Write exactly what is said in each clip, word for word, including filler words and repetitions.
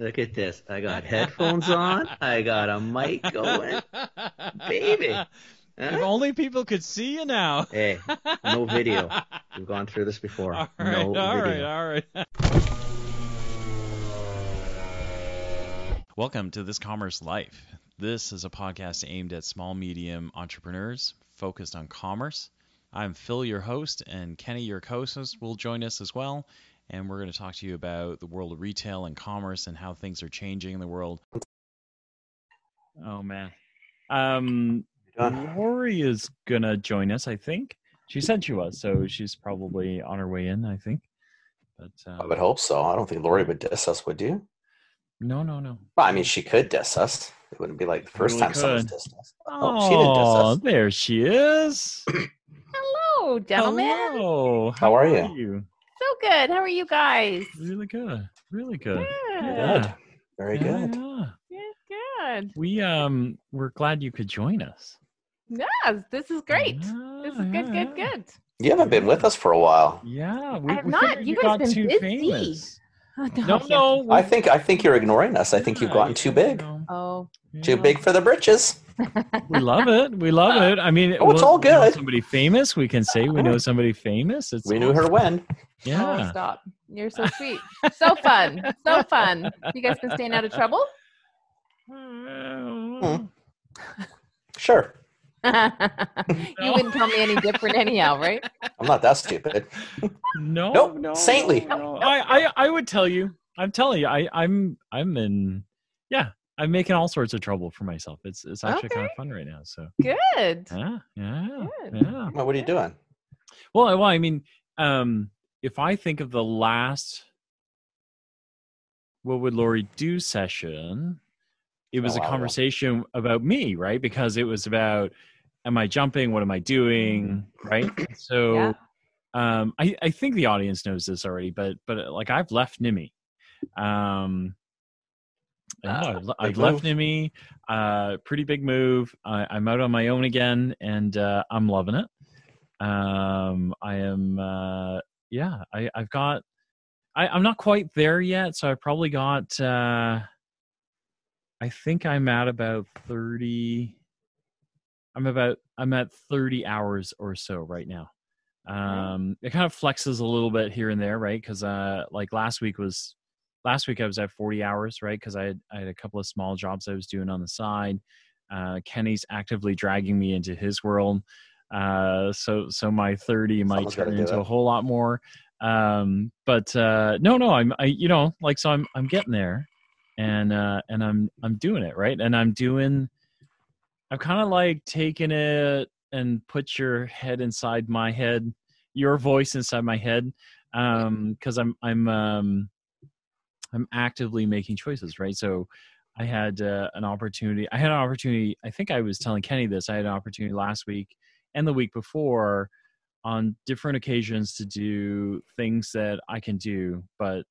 Look at this. I got headphones on. I got a mic going. Baby. Huh? If only people could see you now. Hey, no video. We've gone through this before. All right, no all video. right, all right. Welcome to This Commerce Life. This is a podcast aimed at small, medium entrepreneurs focused on commerce. I'm Phil, your host, and Kenny, your co-host, will join us as well. And we're going to talk to you about the world of retail and commerce and how things are changing in the world. Oh, man. Um, Lori is going to join us, I think. She said she was, so she's probably on her way in, I think. But um, I would hope so. I don't think Lori would diss us, would you? No, no, no. Well, I mean, she could diss us. It wouldn't be like the first Really time someone's could. dissed us. Oh, Oh, she didn't diss us. there she is. Hello, gentlemen. Hello. How are you? you? So good. How are you guys? Really good. Really good. Good. Good. Very Yeah, good. yeah. Good. Good. We um we're glad you could join us. Yes, this is great. Yeah, This is good, yeah, good, yeah. good. You haven't been with us for a while. Yeah, we, I have we not. figured You you guys got been too busy. famous. Oh, No, no. we- I think I think you're ignoring us. I think you've yeah, gotten you too big. know, Oh, Too yeah. big for the britches. We love it. We love it. I mean, Oh, it's we'll- all we know good. somebody famous. We can say we know somebody famous. It's We knew her when. oh, Yeah. stop. You're so sweet. So fun. So fun. You guys been staying out of trouble? Hmm. Sure. You wouldn't tell me any different anyhow, right? I'm not that stupid. No, Nope, no, saintly. no, no. I, I, I would tell you. I'm telling you. I, I'm, I'm in. Yeah, I'm making all sorts of trouble for myself. It's, it's actually Okay. kind of fun right now. So Good. yeah, yeah, Good. yeah. Well, what are you doing? Well, I- well, I mean, um, if I think of the last, what would Lori do session? It was Oh, a wow, yeah. conversation about me, right? Because it was about, am I jumping? What am I doing? Right. So. Yeah. Um, I, I think the audience knows this already, but but uh, like I've left N I M I. Um, yeah, Ah, I've, le- big I've left move. N I M I. Uh, pretty big move. I, I'm out on my own again, and uh, I'm loving it. Um, I am. Uh, yeah, I, I've got. I, I'm not quite there yet, so I probably got. Uh, I think I'm at about thirty. I'm about. I'm at thirty hours or so right now. Um, it kind of flexes a little bit here and there, right? Because uh, like last week was, last week I was at forty hours, right? Because I had I had a couple of small jobs I was doing on the side. Uh, Kenny's actively dragging me into his world, uh, so so my thirty might Someone's gotta turn do into it. a whole lot more. Um, but uh, no, no, I'm I you know like so I'm I'm getting there, and uh, and I'm I'm doing it right, and I'm doing. I'm kind of like taking it and put your head inside my head, your voice inside my head, um, because I'm I'm um, I'm actively making choices, right? So I had uh, an opportunity. I had an opportunity. I think I was telling Kenny this. I had an opportunity last week and the week before, on different occasions, to do things that I can do, but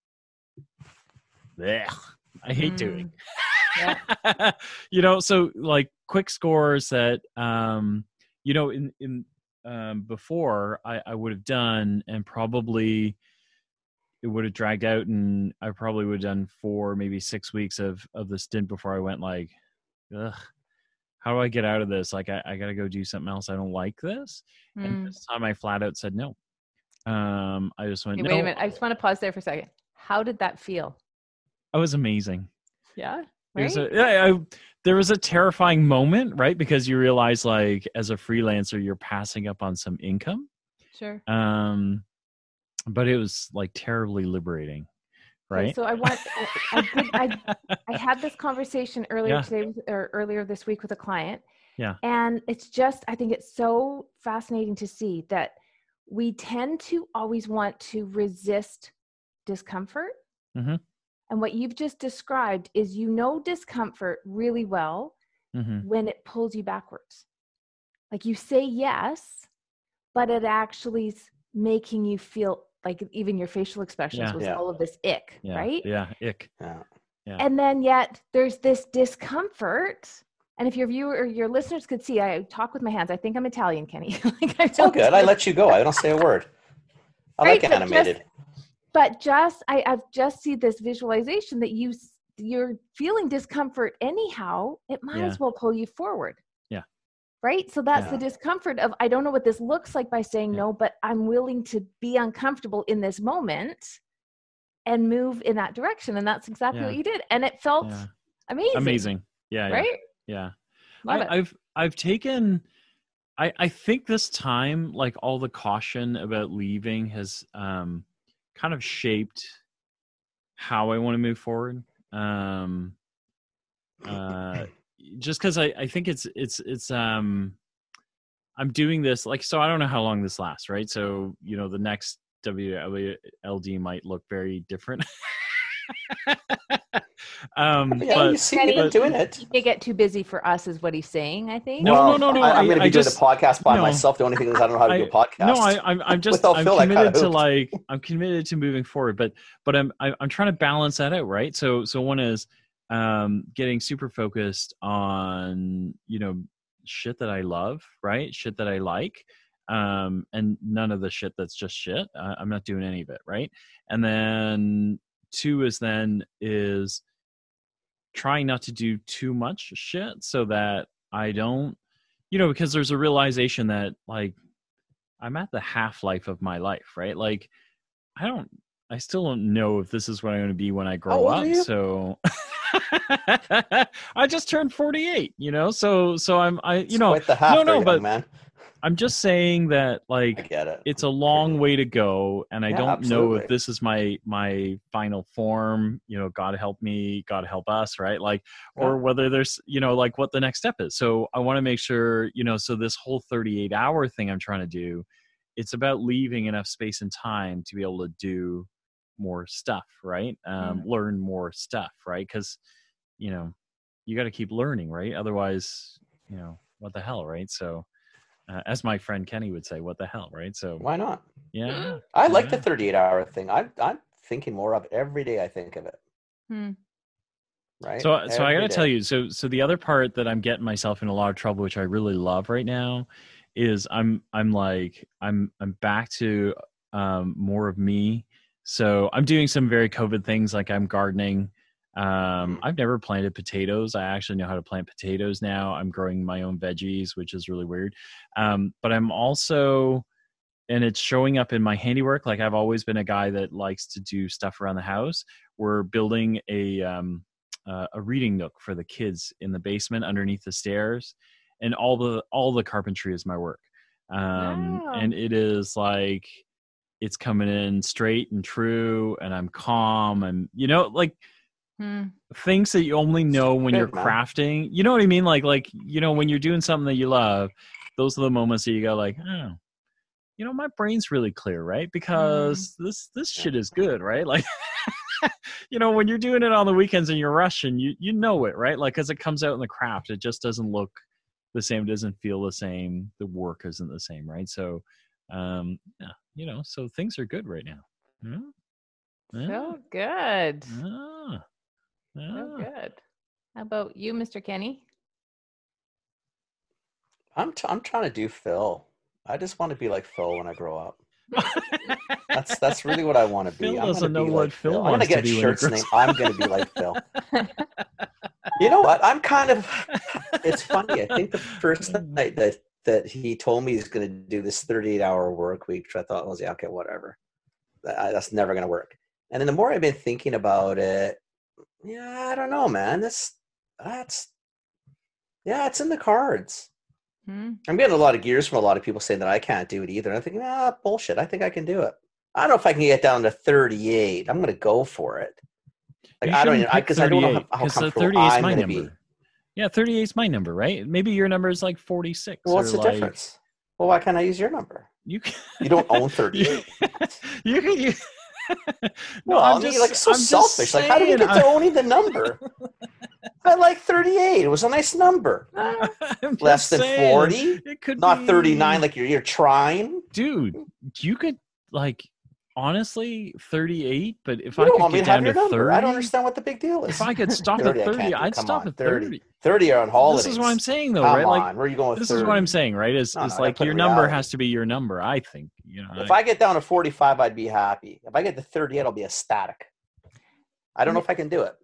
blech, I hate Mm. doing. Yeah. You know, so like quick scores that um you know in in um before I, I would have done, and probably it would have dragged out, and I probably would have done four, maybe six weeks of of the stint before I went like, ugh, how do I get out of this? Like I, I gotta go do something else. I don't like this. And Mm. this time I flat out said no. Um I just went, Okay, no. wait a minute. I just want to pause there for a second. How did that feel? I was amazing. Yeah. There's Right? a, yeah, I, there was a terrifying moment, right? Because you realize, like, as a freelancer, you're passing up on some income. Sure. Um, but it was like terribly liberating, Okay, right? so I want. I, I did. I I had this conversation earlier Yeah. today, with, or earlier this week with a client. Yeah. And it's just, I think it's so fascinating to see that we tend to always want to resist discomfort. Mhm. And what you've just described is, you know, discomfort really well Mhm. when it pulls you backwards. Like you say yes, but it actually is making you feel like, even your facial expressions Yeah. was Yeah. all of this ick, Yeah, right? yeah, ick. Yeah. Yeah. And then yet there's this discomfort. And if your viewer or your listeners could see, I talk with my hands. I think I'm Italian, Kenny. Like I It's all don't good. I let you go. I don't say a word. I Right, like but just- animated. But just, I, I've just see this visualization that you, s- you're feeling discomfort anyhow, it might Yeah. as well pull you forward. Yeah. Right? So that's Yeah. the discomfort of, I don't know what this looks like by saying Yeah. no, but I'm willing to be uncomfortable in this moment and move in that direction. And that's exactly Yeah. what you did. And it felt Yeah. amazing. Amazing. Yeah. Yeah. Right? Yeah. Love I, it. I've I've taken I, I think this time, like all the caution about leaving has um, kind of shaped how I want to move forward. Um, uh, just because I, I think it's it's it's um, I'm doing this like so I don't know how long this lasts, right? So you know the next W W L D might look very different. um, Yeah, but you see Kenny, you've been doing it. You may get too busy for us is what he's saying, I think. No, Well, no, no, no, I, I'm I- going to I be doing just- the podcast by no. myself. The only thing is I don't know how to do a podcast. No, I, I'm I'm just Without I'm Phil, I kinda committed to hooped. like I'm committed to moving forward, but but I'm I, I'm trying to balance that out, right? So so one is um, getting super focused on you know shit that I love, right? Shit that I like, um, and none of the shit that's just shit. Uh, I'm not doing any of it, right? And then two is then is trying not to do too much shit so that I don't, you know, because there's a realization that like I'm at the half life of my life, right? Like I don't, I still don't know if this is what I'm going to be when I grow old are up. you? So I just turned forty-eight, you know, so, so I'm, I, you It's know, quite the half no, no, there, but young man. I'm just saying that I like, get it. it's a long way to go, and I Yeah, don't know absolutely. if this is my my final form. You know, God help me, God help us, right? Like, or Yeah. whether there's, you know, like what the next step is. So I want to make sure, you know, so this whole thirty-eight hour thing I'm trying to do, it's about leaving enough space and time to be able to do more stuff, right? Um, learn more stuff, right? Because, you know, you got to keep learning, right? Otherwise, you know, what the hell, right? So. Uh, as my friend Kenny would say, what the hell, right? So, Why not? yeah. I like Yeah. the thirty-eight hour thing. I'm I'm thinking more of it every day. I think of it. Hmm. Right. So, so I got Every to tell day. you, so, so the other part that I'm getting myself in a lot of trouble, which I really love right now, is I'm, I'm like, I'm, I'm back to um, more of me. So I'm doing some very COVID things, like I'm gardening. Um, Mm. I've never planted potatoes. I actually know how to plant potatoes now. I'm growing my own veggies, which is really weird. Um, but I'm also, and it's showing up in my handiwork. Like I've always been a guy that likes to do stuff around the house. We're building a, um, uh, a reading nook for the kids in the basement underneath the stairs, and all the, all the carpentry is my work. Um, Wow. and it is like, it's coming in straight and true, and I'm calm, and you know, like, Hmm. things that you only know when Good, you're man. crafting. You know what I mean? Like, like you know, when you're doing something that you love, those are the moments that you go like, oh, you know, my brain's really clear, right? Because this this shit is good, right? Like, you know, when you're doing it on the weekends and you're rushing, you you know it, right? Like, as it comes out in the craft, it just doesn't look the same, it doesn't feel the same, the work isn't the same, right? So, um, yeah, you know, so things are good right now. Yeah. Yeah. So good. Ah. So Ah. good. How about you, Mister Kenny? I'm t- I'm trying to do Phil. I just want to be like Phil when I grow up. That's that's really what I want to be. Phil I'm doesn't gonna know be what like Phil Phil. I'm gonna wants to get be when he shirts grows named. I'm gonna be like Phil. You know what? I'm kind of. It's funny. I think the first night that that he told me he's going to do this thirty-eight hour work week, which I thought was yeah, okay, whatever. That, that's never going to work. And then the more I've been thinking about it, yeah, I don't know, man. This that's yeah, it's in the cards. Hmm. I'm getting a lot of gears from a lot of people saying that I can't do it either. And I'm thinking, ah, bullshit. I think I can do it. I don't know if I can get down to thirty-eight. I'm going to go for it. Like You I don't, shouldn't I pick because I don't know how, thirty-eight, how 'cause the comfortable thirty-eight is I'm my going to number. be. Yeah, thirty-eight is my number, right? Maybe your number is like forty-six. Well, what's or the like, difference? Well, why can't I use your number? You can, You don't own thirty-eight. you can. You, no, Well, I'm I mean, just like so I'm just selfish. Like, how do we saying, get to owning the number? I like thirty-eight. It was a nice number. I'm just Less than saying, forty, It could not be, thirty-nine. Like you're you're trying. dude. You could like honestly thirty-eight, but if You I don't could want me get to have down your to number. thirty, I don't understand what the big deal is. if I could stop at thirty, I thirty, can't do. I'd Come stop on, at thirty. thirty. thirty are on holidays. This is what I'm saying, though, Come right? Like, on, where are you going with this thirty? is what I'm saying, right? Is No, is no, I like put your in number reality. has to be your number. I think, you know. If I, I get down to forty-five, I'd be happy. If I get to thirty-eight, I'll be ecstatic. I don't know if I can do it.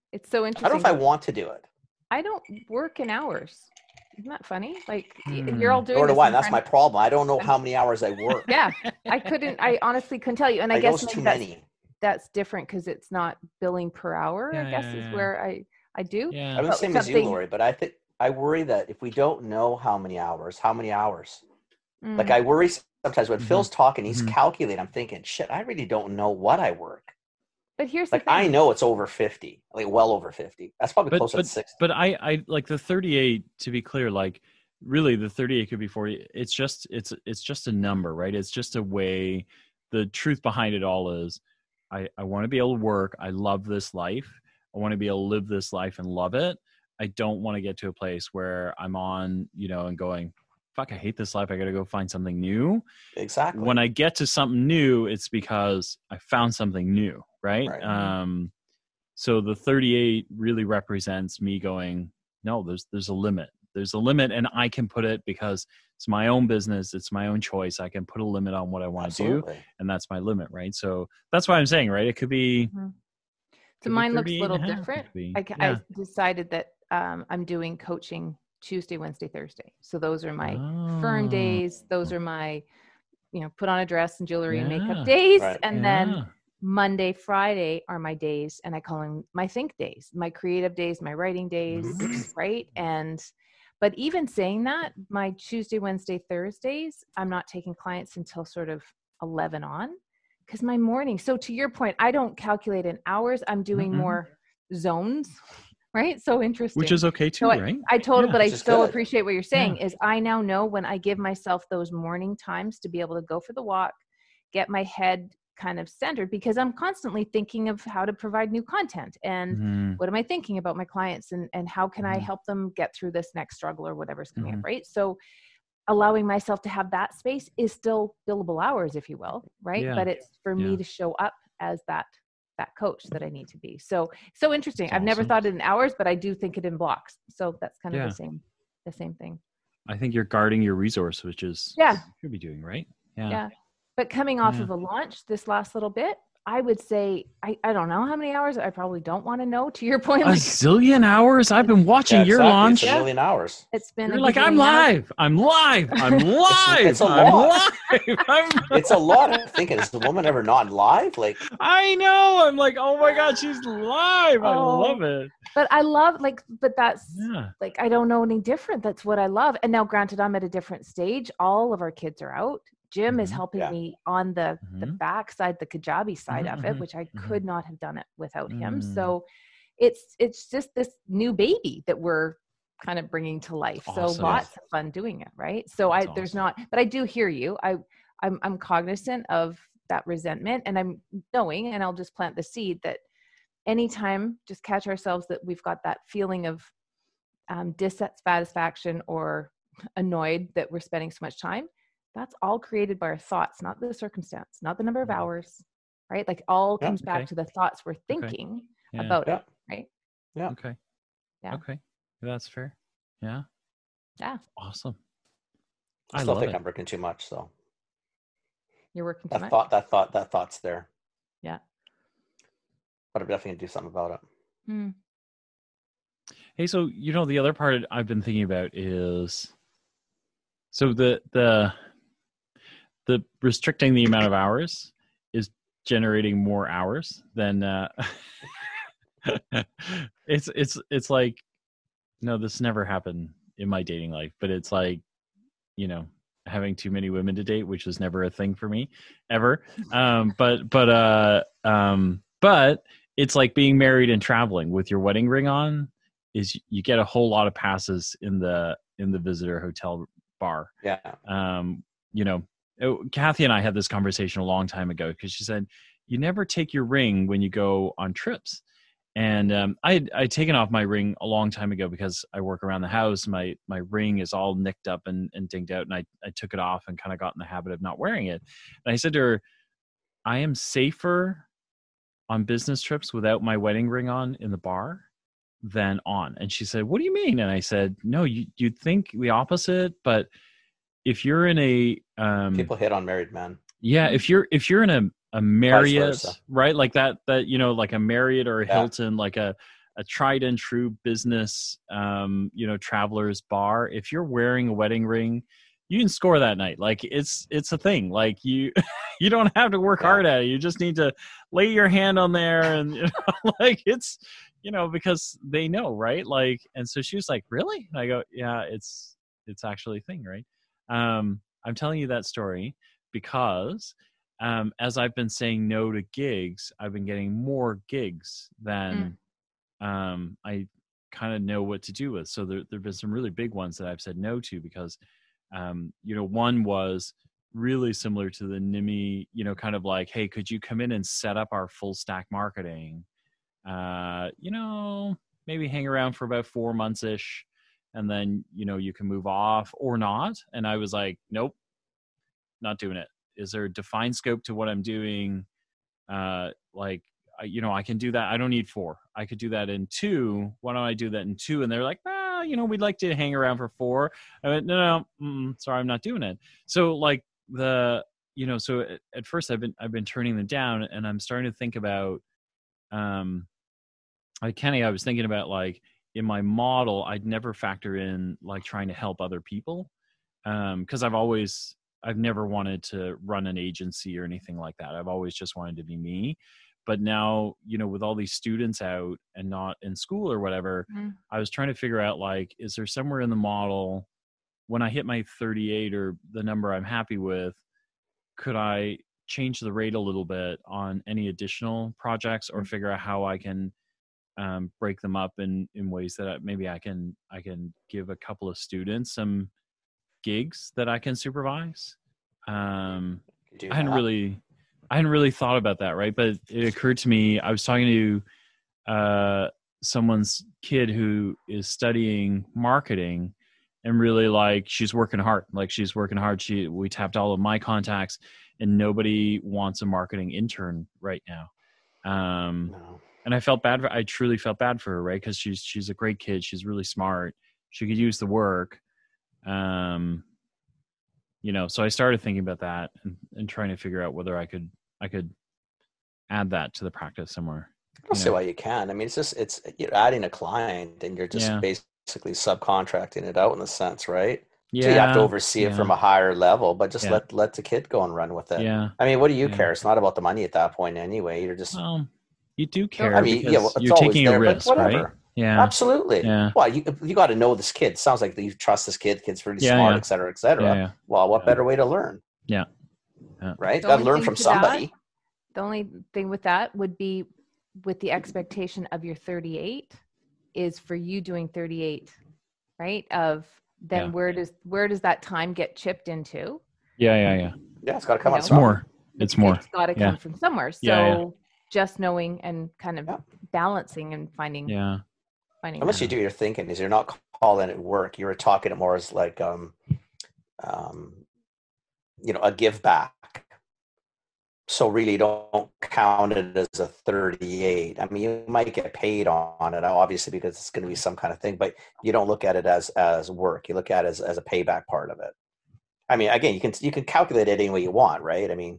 It's so I interesting. don't know if I want to do it. I don't work in hours. Isn't that funny? Like y- Hmm. you're all doing Nor do this I. in That's my front- problem. I don't know how many hours I work. Yeah, I couldn't. I honestly couldn't tell you. And I, I know guess it's maybe too that's, many. that's different because it's not billing per hour. Yeah, I guess yeah, is yeah. where I I do. Yeah. I'm the But same as you, something- Lori, but I think I worry that if we don't know how many hours, how many hours, Mm. like I worry sometimes when Mhm. Phil's talking, he's Mhm. calculating. I'm thinking, shit, I really don't know what I work. But here's Like the thing. I know it's over fifty, like well over fifty. That's probably But close to but sixty. but I I like the thirty-eight. To be clear, like really the thirty-eight could be forty. It's just it's it's just a number, right? It's just a way. The truth behind it all is, I I want to be able to work. I love this life. I want to be able to live this life and love it. I don't want to get to a place where I'm on, you know, and going, fuck, I hate this life. I got to go find something new. Exactly. When I get to something new, it's because I found something new, right? Right. Um, so the thirty-eight really represents me going, no, there's there's a limit. There's a limit, and I can put it because it's my own business. It's my own choice. I can put a limit on what I want to do, Absolutely. and that's my limit, right? So that's why I'm saying, right? It could be. Mhm. could So be mine looks a thirty-eight little and a half, it different. could be- I, ca- yeah. I decided that um, I'm doing coaching Tuesday, Wednesday, Thursday. So those are my fern Oh. days. Those are my, you know, put on a dress and jewelry and Yeah. makeup days. Right. And Yeah. then Monday, Friday are my days, and I call them my think days, my creative days, my writing days, Mhm. right? And but even saying that, my Tuesday, Wednesday, Thursdays, I'm not taking clients until sort of eleven on, because my morning. So to your point, I don't calculate in hours. I'm doing Mm-mm. more zones, right? So interesting. Which is okay too, So I- right? I totally, Yeah. but I Which is so good. appreciate what you're saying. Is I now know when I give myself those morning times to be able to go for the walk, get my head kind of centered, because I'm constantly thinking of how to provide new content and Mhm. what am I thinking about my clients, and and how can I Mhm. help them get through this next struggle or whatever's coming Mhm. up, right? So allowing myself to have that space is still billable hours, if you will, right? Yeah. But it's for Yeah. me to show up as that that coach that I need to be. So so interesting. That's I've never awesome. thought it in hours, but I do think it in blocks. So that's kind of Yeah. the same the same thing. I think you're guarding your resource, which is Yeah. what you should be doing, right? Yeah. Yeah. But coming off Yeah. of a launch this last little bit, I would say I, I don't know how many hours. I probably don't want to know, to your point. A Like zillion hours. I've been watching Yeah, your exactly. launch. It's a million hours. it's been You're a like, I'm gajillion hours. live. I'm live. I'm live. it's a I'm lot. live. I'm, It's a lot. I'm thinking, is the woman ever not live? Like, I know. I'm like, oh my God, she's live. I Oh. love it. But I love like, but that's Yeah. like, I don't know any different. That's what I love. And now granted, I'm at a different stage. All of our kids are out. Jim is Mhm. helping Yeah. me on the, the Mhm. back side, the Kajabi side of it, Mhm, which I mhm. could not have done it without him. Mm. So it's, it's just this new baby that we're kind of bringing to life. Awesome. So lots of fun doing it. Right. So I, That's there's awesome. not, but I do hear you. I, I'm, I'm cognizant of that resentment, and I'm knowing, and I'll just plant the seed that anytime just catch ourselves that we've got that feeling of um, dissatisfaction or annoyed that we're spending so much time, that's all created by our thoughts, not the circumstance, not the number of Mhm. hours, right? Like all Yeah, comes back okay. to the thoughts we're thinking Yeah. about Yeah. it, right? Yeah. Okay. Yeah. Okay. That's fair. Yeah. Yeah. Awesome. I I still love think it. I'm working too much. So You're working too that much. thought, that thought, that thought's there. Yeah. But I'm definitely gonna do something about it. Hmm. Hey, so you know the other part I've been thinking about is so the the the restricting the amount of hours is generating more hours than uh it's it's it's like no, this never happened in my dating life, but it's like, you know, having too many women to date, which was never a thing for me ever. Um but but uh um but it's like being married and traveling with your wedding ring on is you get a whole lot of passes in the in the visitor hotel bar. Yeah. Um, you know, oh, Kathy and I had this conversation a long time ago because she said, you never take your ring when you go on trips. And um, I had I'd taken off my ring a long time ago because I work around the house. My my ring is all nicked up and, and dinged out, and I, I took it off and kind of got in the habit of not wearing it. And I said to her, I am safer on business trips without my wedding ring on in the bar than on. And she said, what do you mean? And I said, no, you, you'd think the opposite, but if you're in a, um, People hit on married men. yeah, if you're, if you're in a, a Marriott, versa. right? Like that, that, you know, like a Marriott or a Yeah. Hilton, like a, a tried and true business, um, you know, traveler's bar. If you're wearing a wedding ring, you can score that night. Like it's, it's a thing. Like you, you don't have to work Yeah. hard at it. You just need to lay your hand on there and, you know, like it's, you know, because they know, right? Like, and so she was like, really? And I go, yeah, it's, it's actually a thing, right? Um, I'm telling you that story because um, as I've been saying no to gigs, I've been getting more gigs than mm. um, I kind of know what to do with. So there there've been some really big ones that I've said no to because, um, you know, one was really similar to the N I M I, you know, kind of like, hey, could you come in and set up our full stack marketing? Uh, you know, maybe hang around for about four months ish. And then, you know, you can move off or not. And I was like, nope, not doing it. Is there a defined scope to what I'm doing? Uh, like, I, you know, I can do that. I don't need four. I could do that in two. Why don't I do that in two? And they're like, ah, you know, we'd like to hang around for four. I went, no, no, mm, sorry, I'm not doing it. So like the, you know, so at, at first I've been, I've been turning them down and I'm starting to think about, um, I Kenny, I was thinking about like in my model, I'd never factor in like trying to help other people. Um, cause I've always, I've never wanted to run an agency or anything like that. I've always just wanted to be me. But now, you know, with all these students out and not in school or whatever, mm-hmm. I was trying to figure out like, is there somewhere in the model when I hit my thirty-eight or the number I'm happy with, could I change the rate a little bit on any additional projects or figure out how I can um, break them up in, in ways that I, maybe I can, I can give a couple of students some gigs that I can supervise. Um, I hadn't really, I hadn't really thought about that. Right. But it occurred to me, I was talking to, uh, someone's kid who is studying marketing and really like, she's working hard. Like she's working hard. She, we tapped all of my contacts and nobody wants a marketing intern right now. Um, no. And I felt bad for, I truly felt bad for her. Right. Cause she's, she's a great kid. She's really smart. She could use the work. Um, you know, so I started thinking about that and, and trying to figure out whether I could, I could add that to the practice somewhere. I don't see why you can. I mean, it's just, it's, you're adding a client and you're just yeah. basically subcontracting it out in a sense, right? Yeah. So you have to oversee yeah. it from a higher level, but just yeah. let, let the kid go and run with it. Yeah. I mean, what do you yeah. care? It's not about the money at that point anyway. You're just, um, you do care. I mean, yeah, well, you're taking there, a risk, right? Yeah, absolutely. Yeah. Well, you you got to know this kid. It sounds like you trust this kid. Kid's really yeah, smart, yeah. et cetera, et cetera. Yeah, yeah. Well, what yeah. better way to learn? Yeah. yeah. Right. Got to learn from somebody. That, the only thing with that would be with the expectation of your thirty-eight is for you doing thirty-eight, right? Of then yeah. where does where does that time get chipped into? Yeah, yeah, yeah. Yeah, it's got to come you out. It's more. It's more. It's got to yeah. come from somewhere. So yeah, yeah. just knowing and kind of yeah. balancing and finding. Yeah. Unless you do your thinking, is you're not calling it work. You were talking it more as like, um, um, you know, a give back. So really don't count it as a thirty-eight. I mean, you might get paid on it, obviously, because it's going to be some kind of thing, but you don't look at it as, as work. You look at it as, as a payback part of it. I mean, again, you can, you can calculate it any way you want, right? I mean,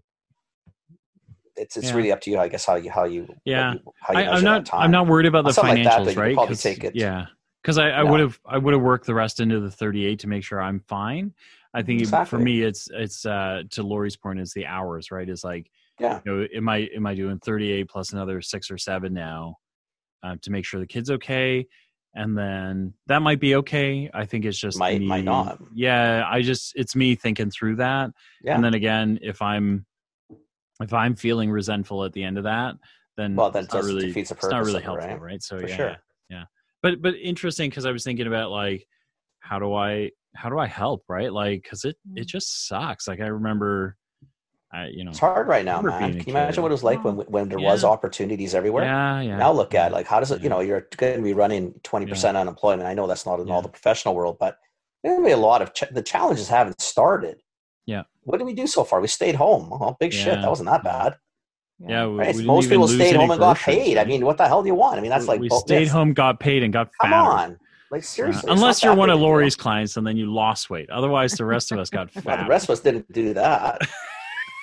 it's it's yeah. really up to you, I guess, how you how you yeah. how you, how you I, I'm not I'm not worried about the Something financials, like that, right? Probably take it. Yeah, because I, I yeah. would have I would have worked the rest into the thirty-eight to make sure I'm fine. I think exactly. it, for me, it's it's uh, to Lori's point, is the hours, right? It's like, yeah, you know, am I am I doing thirty-eight plus another six or seven now um, to make sure the kid's okay? And then that might be okay. I think it's just might me, might not. Yeah, I just it's me thinking through that. Yeah. And then again, if I'm if I'm feeling resentful at the end of that, then well, that it's not just really, defeats the purpose. It's not really of it, helpful, right? right? So For yeah, sure. yeah. But but interesting because I was thinking about like how do I how do I help, right? Like because it it just sucks. Like I remember, I you know it's hard right now, man. Can you imagine what it was like when when there yeah. was opportunities everywhere? Yeah, yeah. Now look at like how does it? You know, you're going to be running twenty percent yeah. unemployment. I know that's not in yeah. all the professional world, but there's going to be a lot of ch- the challenges haven't started. Yeah. What did we do so far? We stayed home. Oh, big yeah. shit. That wasn't that bad. Yeah, we, right? we most people stayed home and got groceries, paid. right? I mean, what the hell do you want? I mean, that's we, like we oh, stayed yes. home, got paid, and got Come fatter. on, like seriously. Uh, unless you're one of Lori's deal. clients, and then you lost weight. Otherwise, the rest of us got fat. Well, the rest of us didn't do that.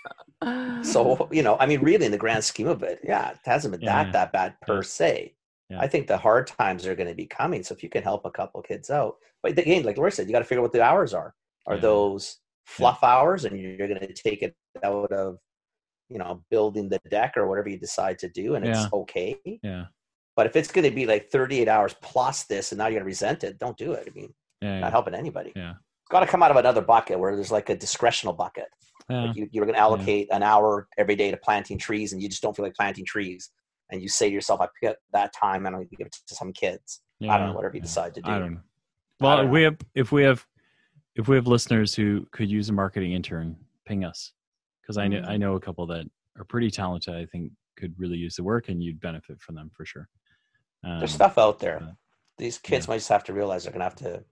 So you know, I mean, really, in the grand scheme of it, yeah, it hasn't been yeah. that that bad per yeah. se. Yeah. I think the hard times are going to be coming. So if you can help a couple kids out, but again, like Laura said, you got to figure out what the hours are. Are Yeah. those fluff yeah. hours, and you're going to take it out of, you know, building the deck or whatever you decide to do, and yeah. it's okay. Yeah. But if it's going to be like thirty-eight hours plus this, and now you're going to resent it, don't do it. I mean, yeah, yeah. not helping anybody. Yeah. It's got to come out of another bucket where there's like a discretional bucket. Yeah. Like you, you're going to allocate yeah. an hour every day to planting trees, and you just don't feel like planting trees. And you say to yourself, I pick that time and I'm going to give it to some kids. Yeah. I don't know, whatever you yeah. decide to do. I don't know. Well, don't if we have, if we have, if we have listeners who could use a marketing intern, ping us. Cause I know, Mm. I know a couple that are pretty talented. I think could really use the work, and you'd benefit from them for sure. Um, There's stuff out there. but, These kids yeah. might just have to realize they're going to have to,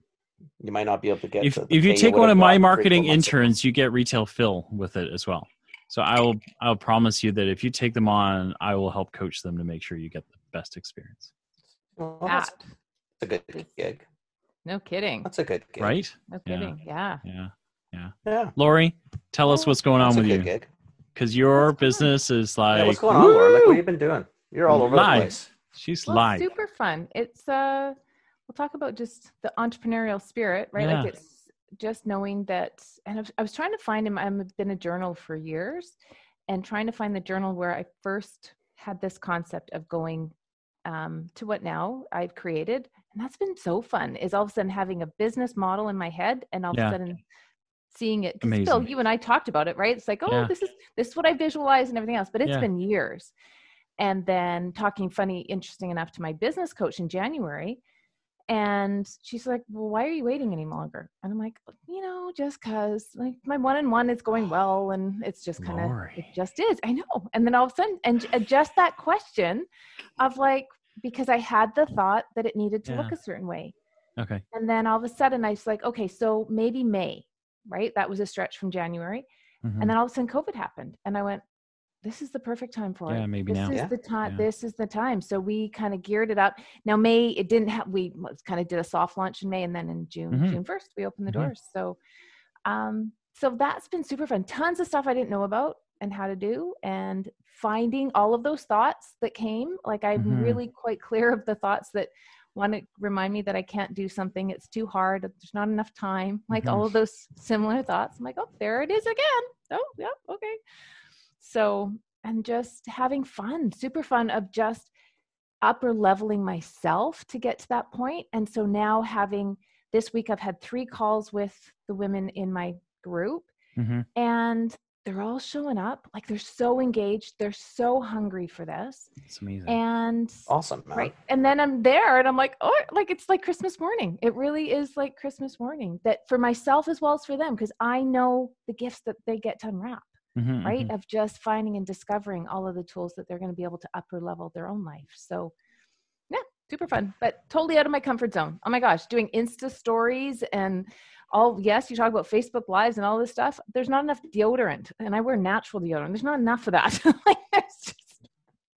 you might not be able to get if, the, the if you pay take would one have of my gotten three, marketing four months ago. interns, you get retail fill with it as well. So I will, I'll promise you that if you take them on, I will help coach them to make sure you get the best experience. Well, that's, That. that's a good gig. No kidding. That's a good gig. Right? No Yeah. kidding. Yeah. Yeah. Yeah. Yeah. Lori, tell us what's going on That's a with good you. gig. Because your What's going on? business is like, Yeah, what's going on, Laura? Like, what woo! have you been doing? You're all over Live. the place. She's Well, live. super fun. It's uh we'll talk about just the entrepreneurial spirit, right? Yeah. Like it's just knowing that, and I was, I was trying to find him. I've been a journal for years and trying to find the journal where I first had this concept of going um, to what now I've created. And that's been so fun, is all of a sudden having a business model in my head and all Yeah. of a sudden seeing it. 'Cause Amazing. Bill, you and I talked about it, right? It's like, oh, Yeah. this is, this is what I visualize and everything else, but it's Yeah. been years. And then talking funny, interesting enough to my business coach in January. And she's like, well, why are you waiting any longer? And I'm like, you know, just cause like my one-on-one is going well. And it's just kind of, Lori. it just is. I know. And then all of a sudden, and j- just that question of like, because I had the thought that it needed to Yeah. look a certain way. Okay. And then all of a sudden I was like, okay, so maybe May, right? That was a stretch from January. Mhm. And then all of a sudden COVID happened. And I went, this is the perfect time for it. Yeah, maybe this now. is Yeah. the time. Yeah. This is the time. So we kind of geared it up. Now May, it didn't have, we kind of did a soft launch in May, and then in June, Mhm. June first, we opened the Mhm. doors. So, um, so that's been super fun. Tons of stuff I didn't know about and how to do, and finding all of those thoughts that came. Like I'm Mhm. really quite clear of the thoughts that want to remind me that I can't do something. It's too hard. There's not enough time. Like Mhm. all of those similar thoughts. I'm like, oh, there it is again. Oh, yeah. Okay. So, and just having fun, super fun of just upper leveling myself to get to that point. And so now having this week, I've had three calls with the women in my group, Mhm. and they're all showing up. Like they're so engaged. They're so hungry for this. It's amazing. And Awesome, man. right. And then I'm there and I'm like, oh, like it's like Christmas morning. It really is like Christmas morning, that for myself as well as for them, because I know the gifts that they get to unwrap, Mhm, right? mhm. Of just finding and discovering all of the tools that they're going to be able to upper level their own life. So yeah, super fun, but totally out of my comfort zone. Oh my gosh, doing Insta stories and all, yes, you talk about Facebook Lives and all this stuff. There's not enough deodorant, and I wear natural deodorant. There's not enough of that. Like there's just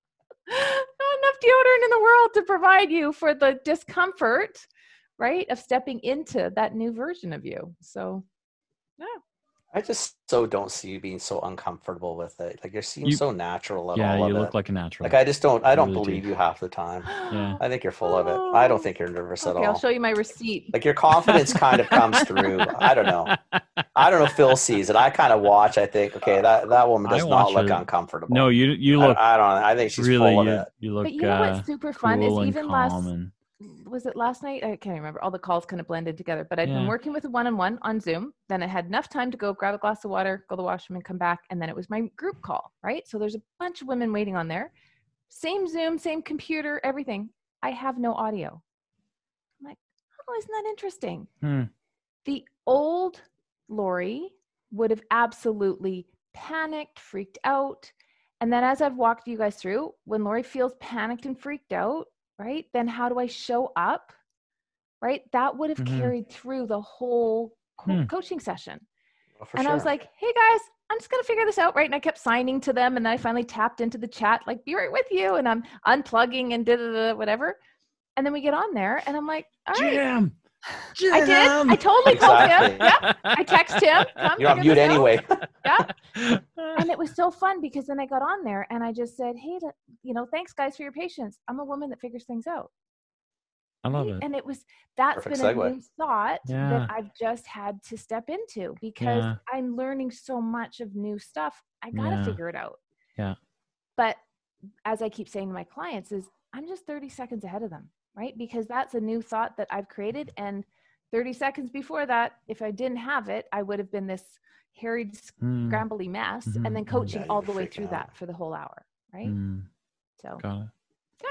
not enough deodorant in the world to provide you for the discomfort, right, of stepping into that new version of you. So yeah. I just so don't see you being so uncomfortable with it. Like you seem You- so natural at Yeah, all you of look it. like a natural. Like I just don't. I don't really do. believe you half the time. Yeah. I think you're full of it. I don't think you're nervous at Okay, all. I'll show you my receipt. Like your confidence kind of comes through. I don't know. I don't know if Phil sees it. I kind of watch. I think, okay, that, that woman I does not watch look it. uncomfortable. No, you you look I, I don't know. I think she's really full of you, it. you look But you know uh, what's super fun cool is and even calm last, and was it last night? I can't remember. All the calls kind of blended together, but I'd Yeah. been working with a one-on-one on Zoom. Then I had enough time to go grab a glass of water, go to the washroom and come back. And then it was my group call, right? So there's a bunch of women waiting on there. Same Zoom, same computer, everything. I have no audio. I'm like, oh, isn't that interesting? Hmm. The old Lori would have absolutely panicked, freaked out. And then as I've walked you guys through, when Lori feels panicked and freaked out, right, then how do I show up, right? That would have Mhm. carried through the whole co- Hmm. coaching session. Well, for And I was sure. like, hey guys, I'm just going to figure this out, right? And I kept signing to them. And then I finally tapped into the chat, like, be right with you. And I'm unplugging and da da da, whatever. And then we get on there and I'm like, all right, Jam. Jim. I did. I totally told him. Exactly. Yeah. I text him. Come You're on figure mute this out. anyway. Yeah. And it was so fun because then I got on there and I just said, hey, you know, thanks guys for your patience. I'm a woman that figures things out. I love Right? it. And it was, that's Perfect been a segue. new thought Yeah. that I've just had to step into because Yeah. I'm learning so much of new stuff. I got to Yeah. figure it out. Yeah. But as I keep saying to my clients is I'm just thirty seconds ahead of them, right? Because that's a new thought that I've created. And thirty seconds before that, if I didn't have it, I would have been this harried, Mm, scrambly mess Mhm, and then mhm. coaching Yeah, all you're the way freaking through out. that for the whole hour, right? mm, So got it. Yeah.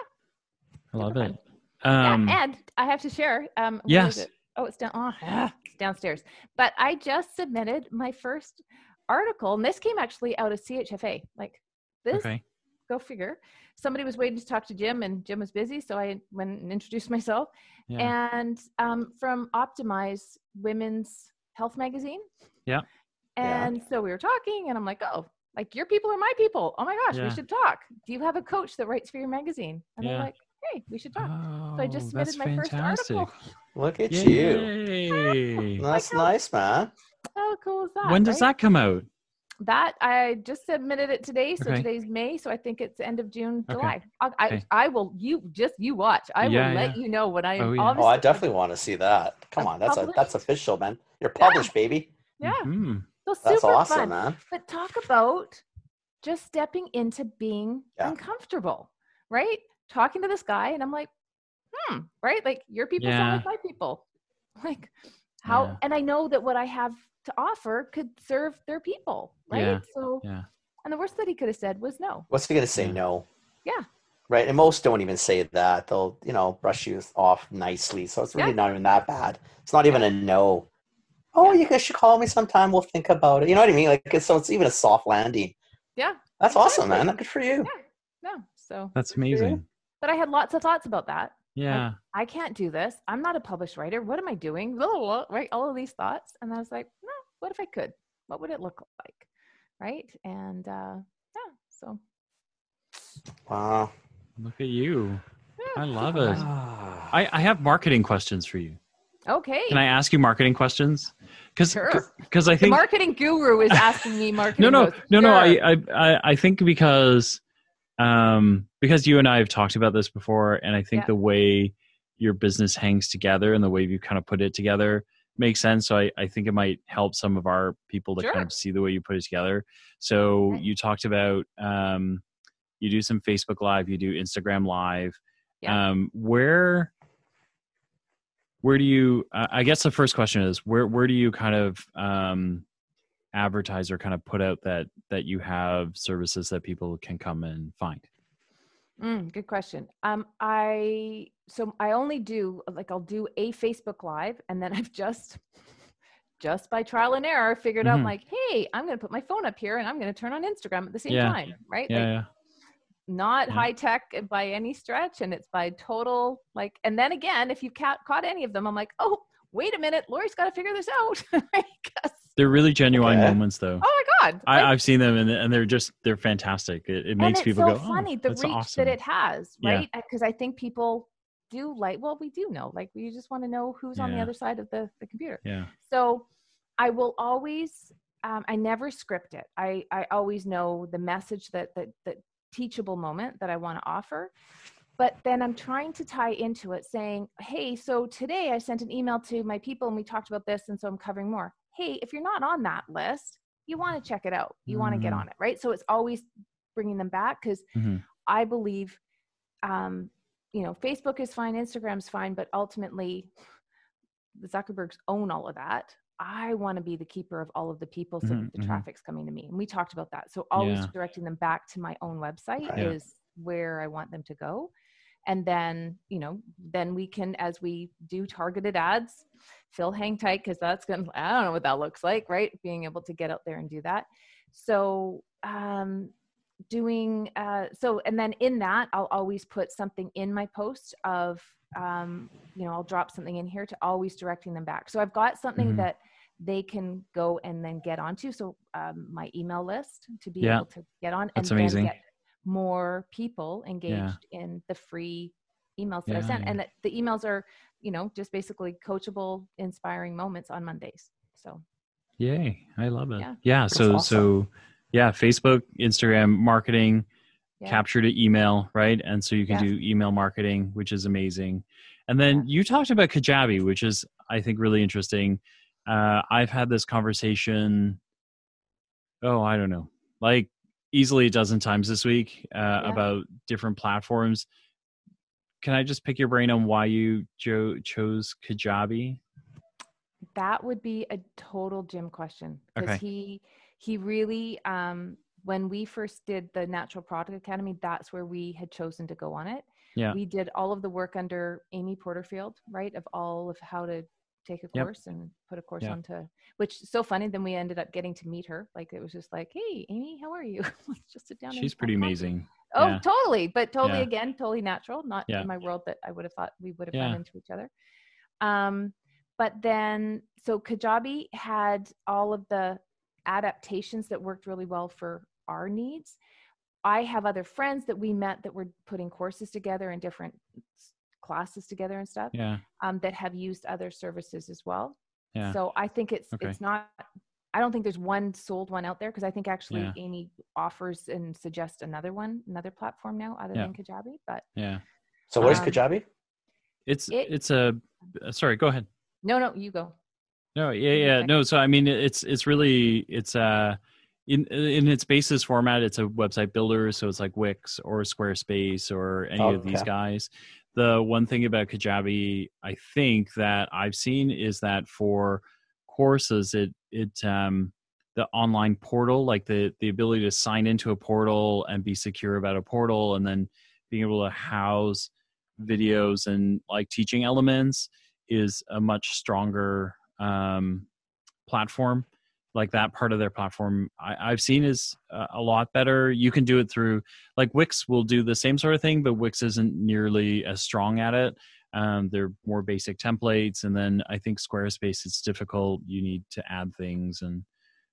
I love Super it. yeah, Um, and I have to share. Um, where is yes. it? Oh, it's down. Oh, ah, it's downstairs. But I just submitted my first article, and this came actually out of C H F A. Like this, Okay. go figure. Somebody was waiting to talk to Jim, and Jim was busy, so I went and introduced myself. Yeah. And um, from Optimize Women's Health Magazine. Yeah. And so we were talking, and I'm like, oh, like your people are my people. Oh my gosh, Yeah. we should talk. Do you have a coach that writes for your magazine? And Yeah. they're like, hey, we should talk. Oh, So I just submitted that's my first fantastic. article. Look at you. Yay. That's how- nice, man. How cool is that? When does right? that come out? That I just submitted it today, so Okay. today's May, so I think it's end of June, Okay. July. I, I, Okay. I will. You just you watch. I Yeah, will let yeah. you know when I. Oh, yeah. Oh, obviously, I definitely want to see that. Come Uh, on, that's a published? that's official, man. You're Yeah. published, baby. Yeah. Mhm. So That's super awesome, fun. man. But talk about just stepping into being Yeah. uncomfortable, right? Talking to this guy, and I'm like, hmm, right? Like your people Yeah. sound like my people. Like how? Yeah. And I know that what I have to offer could serve their people, right? Yeah. So, Yeah. and the worst that he could have said was no. What's he gonna say? Yeah. No. Yeah. Right, and most don't even say that. They'll, you know, brush you off nicely. So it's really Yeah. not even that bad. It's not even a no. Oh, you guys should call me sometime. We'll think about it. You know what I mean? Like, it's, so it's even a soft landing. Yeah. That's awesome, Exactly. man. Good for you. No. So, That's amazing. but I had lots of thoughts about that. Yeah. I can't do this. I'm not a published writer. What am I doing? Blah, blah, blah, right? All of these thoughts. And I was like, no, what if I could? What would it look like? Right. And uh, yeah, so. Wow. Look at you. Yeah, I love super it. fun. I, I have marketing questions for you. Okay. Can I ask you marketing questions? Because Sure. because I The think marketing guru is asking me marketing. no no notes. no no Sure. I, I I I think because um because you and I have talked about this before, and I think Yeah. the way your business hangs together and the way you kind of put it together makes sense. So I, I think it might help some of our people to Sure. kind of see the way you put it together. So Okay. you talked about um you do some Facebook Live, you do Instagram Live. Yeah. Um where where do you uh, I guess the first question is where where do you kind of um advertise or kind of put out that that you have services that people can come and find? Mm, good question. Um, I so I only do like I'll do a Facebook Live, and then I've just just by trial and error figured out Mhm. like, hey, I'm going to put my phone up here and I'm going to turn on Instagram at the same Yeah. time, right? Yeah, Like, yeah. not Yeah. high tech by any stretch, and it's by total like. And then again, if you've ca- caught any of them, I'm like, oh, wait a minute, Lori's got to figure this out. Right? 'Cause- They're really genuine Okay. moments though. oh my god, I, like- I've seen them and, and they're just they're fantastic. It, it and makes it's people so go, funny oh, the that's reach awesome. that it has, Yeah. right? Because I think people do like, well, we do know, like we just want to know who's on the Yeah. other side of the, the computer. Yeah. So I will always, um, I never script it. I, I always know the message that, that, that teachable moment that I want to offer. But then I'm trying to tie into it saying, hey, so today I sent an email to my people and we talked about this. And so I'm covering more. Hey, if you're not on that list, you want to check it out. You want to get Mhm. on it, right? So it's always bringing them back because Mhm. I believe, um, you know, Facebook is fine, Instagram's fine, but ultimately the Zuckerbergs own all of that. I want to be the keeper of all of the people so Mhm, that the mhm. traffic's coming to me. And we talked about that. So always Yeah. directing them back to my own website Right. is where I want them to go. And then, you know, then we can, as we do targeted ads, Phil, hang tight, because that's going to, I don't know what that looks like, right? Being able to get out there and do that. So, um, doing, uh, so, and then in that, I'll always put something in my post of, um, you know, I'll drop something in here to always directing them back. So I've got something Mhm. that they can go and then get onto. So, um, my email list to be Yeah. able to get on That's and amazing. then get more people engaged Yeah. in the free emails that I Yeah, sent. yeah. And that the emails are you know, just basically coachable, inspiring moments on Mondays. So. Yay. I love it. Yeah. Yeah. So, awesome. so yeah, Facebook, Instagram marketing, Yeah. capture to email, right? And so you can Yeah. do email marketing, which is amazing. And then Yeah. you talked about Kajabi, which is, I think, really interesting. Uh, I've had this conversation, oh, I don't know, like easily a dozen times this week uh, Yeah. about different platforms. Can I just pick your brain on why you jo- chose Kajabi? That would be a total Jim question, because Okay. he he really um when we first did the Natural Product Academy, that's where we had chosen to go on it. Yeah. We did all of the work under Amy Porterfield, right, of all of how to take a Yep. course and put a course Yep. onto, which is so funny. Then we ended up getting to meet her. Like, it was just like, hey, Amy, how are you? Let's just sit down. She's and pretty have coffee. amazing. Oh, Yeah. totally. But totally, Yeah. again, totally natural. Not Yeah. in my world that I would have thought we would have Yeah. run into each other. Um, but then, so Kajabi had all of the adaptations that worked really well for our needs. I have other friends that we met that were putting courses together and different classes together and stuff, Yeah. um, that have used other services as well. Yeah. So I think it's Okay. it's not. I don't think there's one sold one out there, because I think actually Yeah. Amy offers and suggests another one, another platform now other Yeah. than Kajabi. But Yeah. So what is Um, Kajabi? It's, It- it's a, uh, sorry, go ahead. no, no, you go. No, yeah, Give me a yeah, second. no. So I mean, it's it's really it's uh in in its basis format, it's a website builder. So it's like Wix or Squarespace or any of these Okay. guys. The one thing about Kajabi, I think that I've seen is that for courses, it it um the online portal, like the the ability to sign into a portal and be secure about a portal, and then being able to house videos and like teaching elements is a much stronger um, platform. Like that part of their platform I, I've seen is uh, a lot better. You can do it through, like Wix will do the same sort of thing, but Wix isn't nearly as strong at it. Um, they're more basic templates. And then I think Squarespace, it's difficult. You need to add things and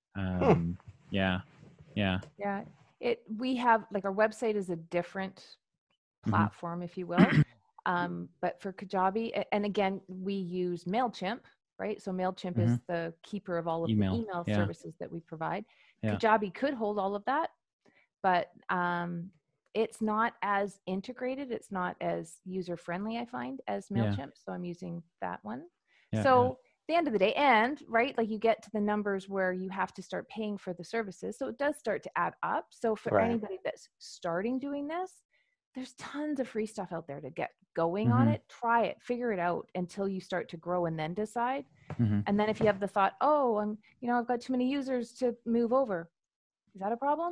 um, yeah, yeah. Yeah, it. We have, like, our website is a different Mhm. platform, if you will. Um, but for Kajabi, a- and again, we use MailChimp, right? So MailChimp is the keeper of all of Email, the email yeah. services that we provide. Yeah. Kajabi could hold all of that, but um, it's not as integrated. It's not as user-friendly, I find, as Yeah. MailChimp. So I'm using that one. Yeah, so yeah. at the end of the day, and right, like, you get to the numbers where you have to start paying for the services. So it does start to add up. So for Right. anybody that's starting doing this, there's tons of free stuff out there to get going on Mhm. it. Try it, figure it out until you start to grow, and then decide. Mhm. And then if you have the thought, oh, I'm, you know, I've got too many users to move over. Is that a problem?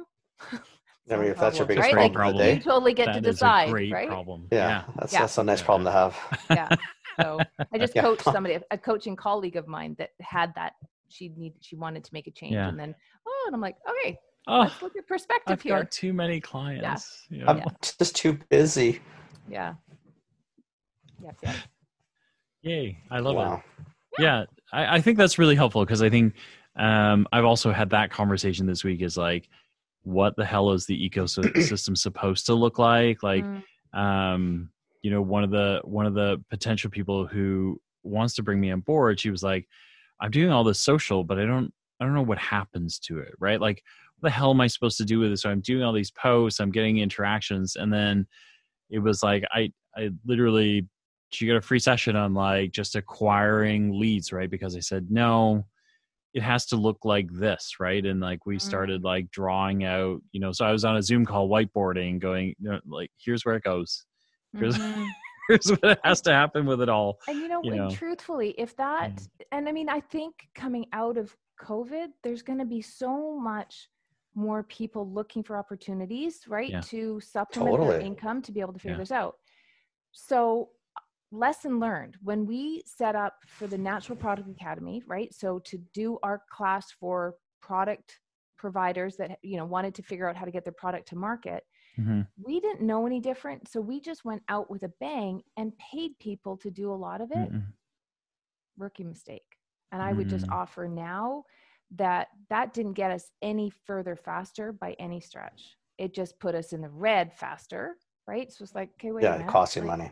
I mean, if that's your problem, biggest right? problem Like, of the problem. day, you totally get That to is decide, a great right? problem. yeah, Yeah. that's Yeah. that's a nice Yeah. problem to have. Yeah. So I just Yeah. coached somebody, a coaching colleague of mine that had that. She needed, she wanted to make a change, Yeah. and then, oh, and I'm like, okay, Oh, let's look at perspective I've here. got too many clients. you I'm know? just too busy. Yeah. Yes, yes. Yay. I love it. Wow. Yeah, I, I think that's really helpful, because I think um, I've also had that conversation this week is like, what the hell is the ecosystem supposed to look like? Like, Mm. um, you know, one of the one of the potential people who wants to bring me on board, she was like, I'm doing all this social, but I don't I don't know what happens to it, right? Like, what the hell am I supposed to do with this? So I'm doing all these posts, I'm getting interactions, and then it was like I I literally she got a free session on like just acquiring leads, right? Because I said, no, it has to look like this, right? And like we started like drawing out, you know, so I was on a Zoom call whiteboarding going, you know, like, here's where it goes. Here's, Mhm. here's what has to happen with it all. And you know, you and know. truthfully, if that, Mm. and I mean, I think coming out of COVID, there's going to be so much more people looking for opportunities, right? Yeah. To supplement their Totally. income to be able to figure Yeah. this out. So, lesson learned when we set up for the Natural Product Academy, right? So to do our class for product providers that, you know, wanted to figure out how to get their product to market, Mm-hmm. we didn't know any different. So we just went out with a bang and paid people to do a lot of it. Mm-mm. Rookie mistake. And I would just Mm. offer now that that didn't get us any further faster by any stretch. It just put us in the red faster, right? So it's like, okay, wait a Yeah, it minute. costs you like, money.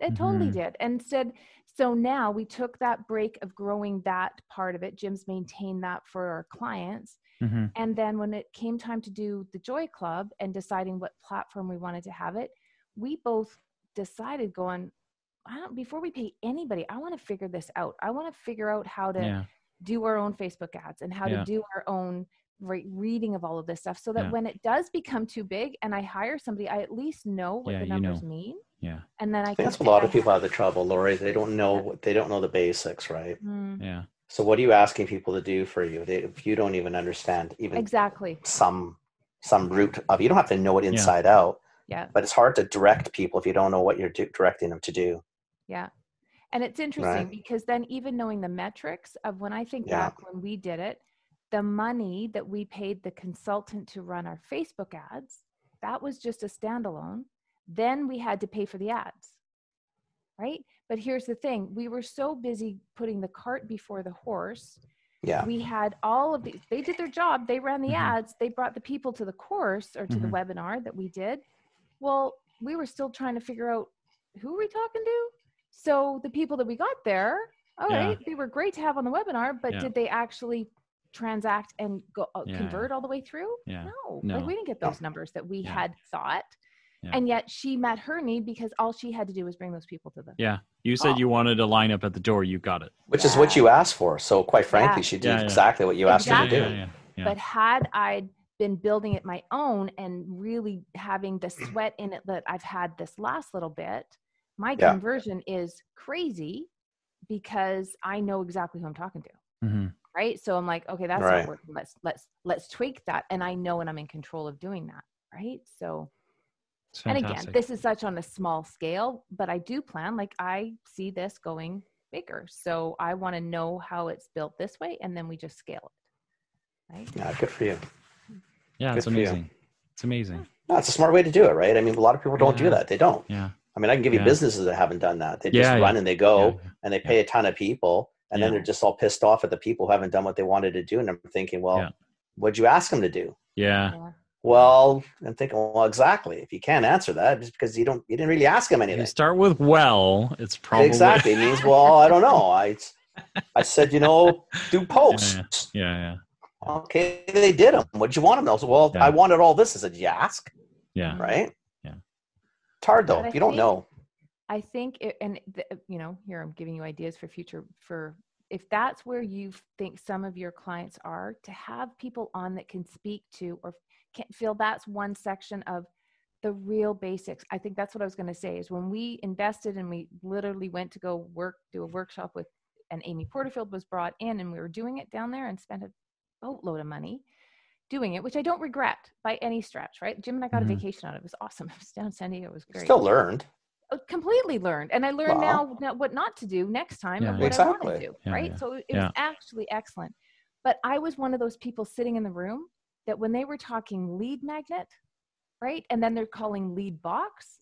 It totally Mhm. did. And said, so now we took that break of growing that part of it. Jim's maintained that for our clients. Mhm. And then when it came time to do the Joy Club and deciding what platform we wanted to have it, we both decided going, I don't, before we pay anybody, I want to figure this out. I want to figure out how to Yeah. do our own Facebook ads and how Yeah. to do our own re- reading of all of this stuff so that Yeah. when it does become too big and I hire somebody, I at least know what Yeah, the you numbers know. mean. Yeah. And then I, I think can, that's what a lot I of people have the trouble, Lori. They don't know what they don't know the basics, right? Mm, Yeah. So what are you asking people to do for you? They, if you don't even understand even exactly. some some root of, you don't have to know it inside out, Yeah. but it's hard to direct people if you don't know what you're do, directing them to do. Yeah. And it's interesting Right. because then even knowing the metrics of when I think Yeah. back when we did it, the money that we paid the consultant to run our Facebook ads, that was just a standalone. Then we had to pay for the ads, right? But here's the thing. We were so busy putting the cart before the horse. Yeah. We had all of these, they did their job. They ran the Mhm. ads. They brought the people to the course or to the Mhm. webinar that we did. Well, we were still trying to figure out who are we talking to? So the people that we got there, all Yeah. right, they were great to have on the webinar, but Yeah. did they actually transact and go uh, Yeah. convert all the way through? Yeah. No, No. like we didn't get No. those numbers that we Yeah. had thought. Yeah. And yet she met her need because all she had to do was bring those people to the Yeah. You said Oh. you wanted a lineup at the door. You got it. Which is what Yeah. you asked for. So quite frankly, Yeah. she did Yeah, yeah. exactly what you asked her to Exactly. do. Yeah. Yeah. Yeah. But had I been building it my own and really having the sweat in it that I've had this last little bit, my Yeah. conversion is crazy because I know exactly who I'm talking to. Mhm. Right. So I'm like, okay, that's Right. not working. Let's, let's, let's tweak that. And I know, and I'm in control of doing that. Right. So, It's and fantastic. again, this is such on a small scale, but I do plan, like I see this going bigger. So I want to know how it's built this way. And then we just scale it. Right. Yeah, good for you. yeah, it's good for you. amazing. It's amazing. No, it's a smart way to do it, right? I mean, a lot of people don't do Yeah. that. They don't. Yeah. I mean, I can give you Yeah. businesses that haven't done that. They just Yeah, run yeah. and they go Yeah. and they pay a ton of people, and then Yeah. they're just all pissed off at the people who haven't done what they wanted to do. And I'm thinking, well, Yeah. what'd you ask them to do? Yeah. Yeah. Well, I'm thinking, well, exactly. If you can't answer that, it's because you don't, you didn't really ask them If anything. you start with well, it's probably Exactly. It means, well, I don't know. I, I said, you know, do posts. Yeah. Yeah. Okay, they did them. What'd you want them? I said, well, Yeah. I wanted all this. I said, you ask, Yeah. right? Yeah. It's hard though. But I If you don't think- know. I think, it, and the, you know, here I'm giving you ideas for future, for if that's where you think some of your clients are, to have people on that can speak to or can feel that's one section of the real basics. I think that's what I was going to say is when we invested and we literally went to go work, do a workshop with, and Amy Porterfield was brought in and we were doing it down there and spent a boatload of money doing it, which I don't regret by any stretch, right? Jim and I got Mhm. a vacation on it. It was awesome. It was down in San Diego. It was great. Still learned. Uh, completely learned, and I learned Wow. now, now what not to do next time Yeah. and what I want Exactly. to do, Yeah, right? yeah. So it Yeah. was actually excellent. But I was one of those people sitting in the room that when they were talking lead magnet, right, and then they're calling lead box,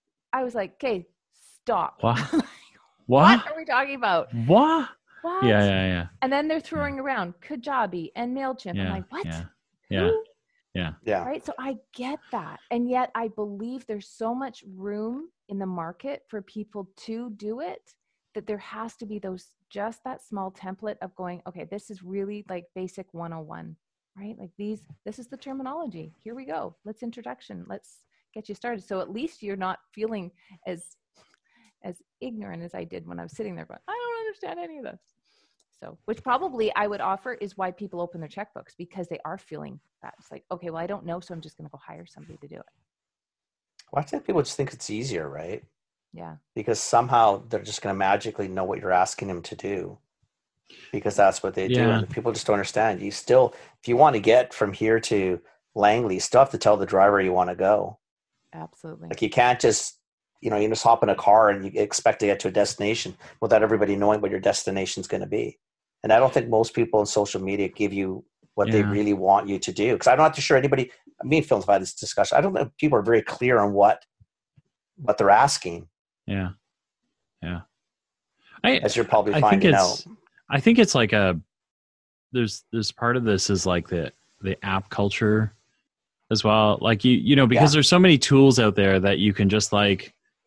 I was like, okay, stop. What? what What? are we talking about? What? What? Yeah. Yeah. Yeah. And then they're throwing around Kajabi and MailChimp. Yeah. I'm like, what? Yeah. Who? Yeah. Yeah. Right. So I get that. And yet I believe there's so much room in the market for people to do it that there has to be those, just that small template of going, okay, this is really like basic one oh one, right? Like these, this is the terminology. Here we go. Let's introduction. Let's get you started. So at least you're not feeling as, as ignorant as I did when I was sitting there going, I don't understand any of this. So, which probably I would offer is why people open their checkbooks, because they are feeling that. It's like, okay, well, I don't know, so I'm just going to go hire somebody to do it. Well, I think people just think it's easier, right? Yeah. Because somehow they're just going to magically know what you're asking them to do, because that's what they do. Yeah. And people just don't understand. You still, if you want to get from here to Langley, you still have to tell the driver you want to go. Absolutely. Like you can't just, you know, you just hop in a car and you expect to get to a destination without everybody knowing what your destination is going to be. And I don't think most people on social media give you what they Yeah. really want you to do. Because I'm not too sure anybody, me and Phil's had this discussion. I don't think people are very clear on what what they're asking, Yeah. Yeah. I, as you're probably I think finding it's, out. I think it's like a, there's, there's part of this is like the, the app culture as well. Like you, you know, because Yeah. there's so many tools out there that you can just like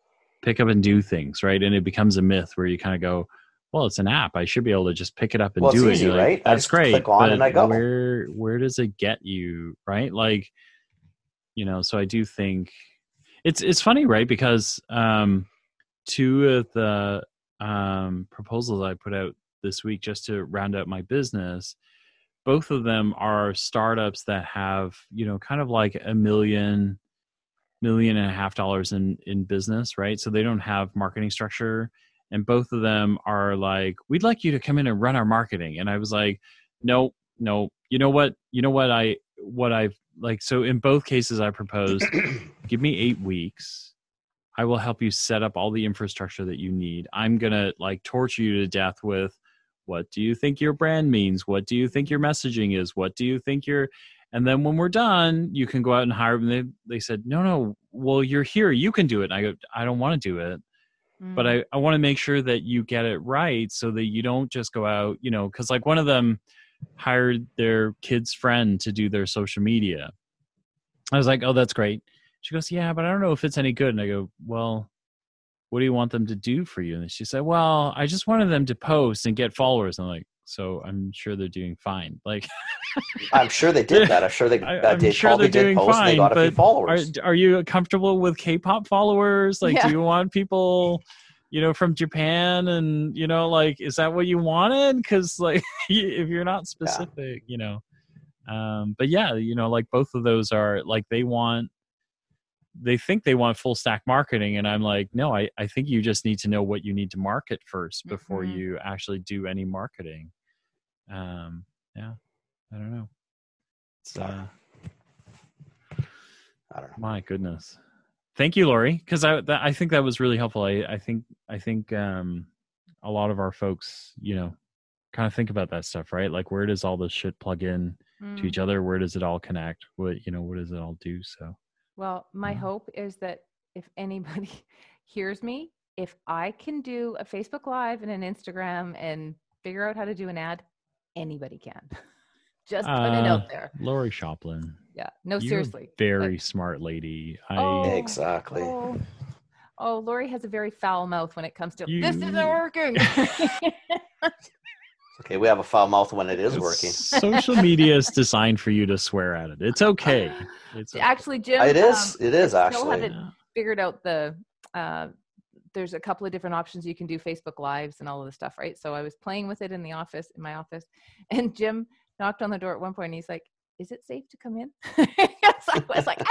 pick up and do things, right? And it becomes a myth where you kind of go, well, it's an app. I should be able to just pick it up and Well, do it's it. easy, You're like, right? I That's just great. click on But and I go. where where does it get you, right? Like, you know, so I do think it's it's funny, right? Because um, two of the um, proposals I put out this week just to round out my business, both of them are startups that have, you know, kind of like a million, million and a half dollars in, in business, right? So they don't have marketing structure. And both of them are like, we'd like you to come in and run our marketing. And I was like, no, no, you know what, you know what I, what I've like, so in both cases I proposed, give me eight weeks. I will help you set up all the infrastructure that you need. I'm going to like torture you to death with, what do you think your brand means? What do you think your messaging is? What do you think your, and then when we're done, you can go out and hire them. They, they said, no, no, well, you're here. You can do it. And I go, I don't want to do it. But I, I want to make sure that you get it right so that you don't just go out, you know, because like one of them hired their kid's friend to do their social media. I was like, oh, that's great. She goes, yeah, but I don't know if it's any good. And I go, well, what do you want them to do for you? And she said, well, I just wanted them to post and get followers. I'm like, so I'm sure they're doing fine. Like, I'm sure they did that. I'm sure they I, uh, I'm did, sure probably they're did doing post and they fine, got a few but followers. Are, are you comfortable with K-pop followers? Like, Yeah. do you want people, you know, from Japan? And, you know, like, is that what you wanted? Because, like, if you're not specific, yeah. you know. Um, but, yeah, you know, like, both of those are, like, they want, they think they want full stack marketing. And I'm like, no, I, I think you just need to know what you need to market first before Mm-hmm. you actually do any marketing. Um, yeah, I don't know. It's, uh, I don't know. my goodness. Thank you, Lori. Cause I, that, I think that was really helpful. I, I think, I think, um, a lot of our folks, you know, kind of think about that stuff, right? Like, where does all this shit plug in Mm. to each other? Where does it all connect? What, you know, what does it all do? So, Well, my Yeah. hope is that if anybody hears me, if I can do a Facebook Live and an Instagram and figure out how to do an ad, anybody can. Just put it Uh, out there. Lori Shoplin, Yeah. No, you're seriously. a very smart lady. I, Oh, Exactly. Oh, oh, Lori has a very foul mouth when it comes to You- this isn't working. Okay, we have a foul mouth when it is working. Social media is designed for you to swear at it. It's okay. It's okay. Actually, Jim, It is. um, It is still actually. haven't Yeah. figured out the uh there's a couple of different options you can do, Facebook Lives and all of the stuff, right? So I was playing with it in the office, in my office, and Jim knocked on the door at one point and he's like, is it safe to come in? So I was like,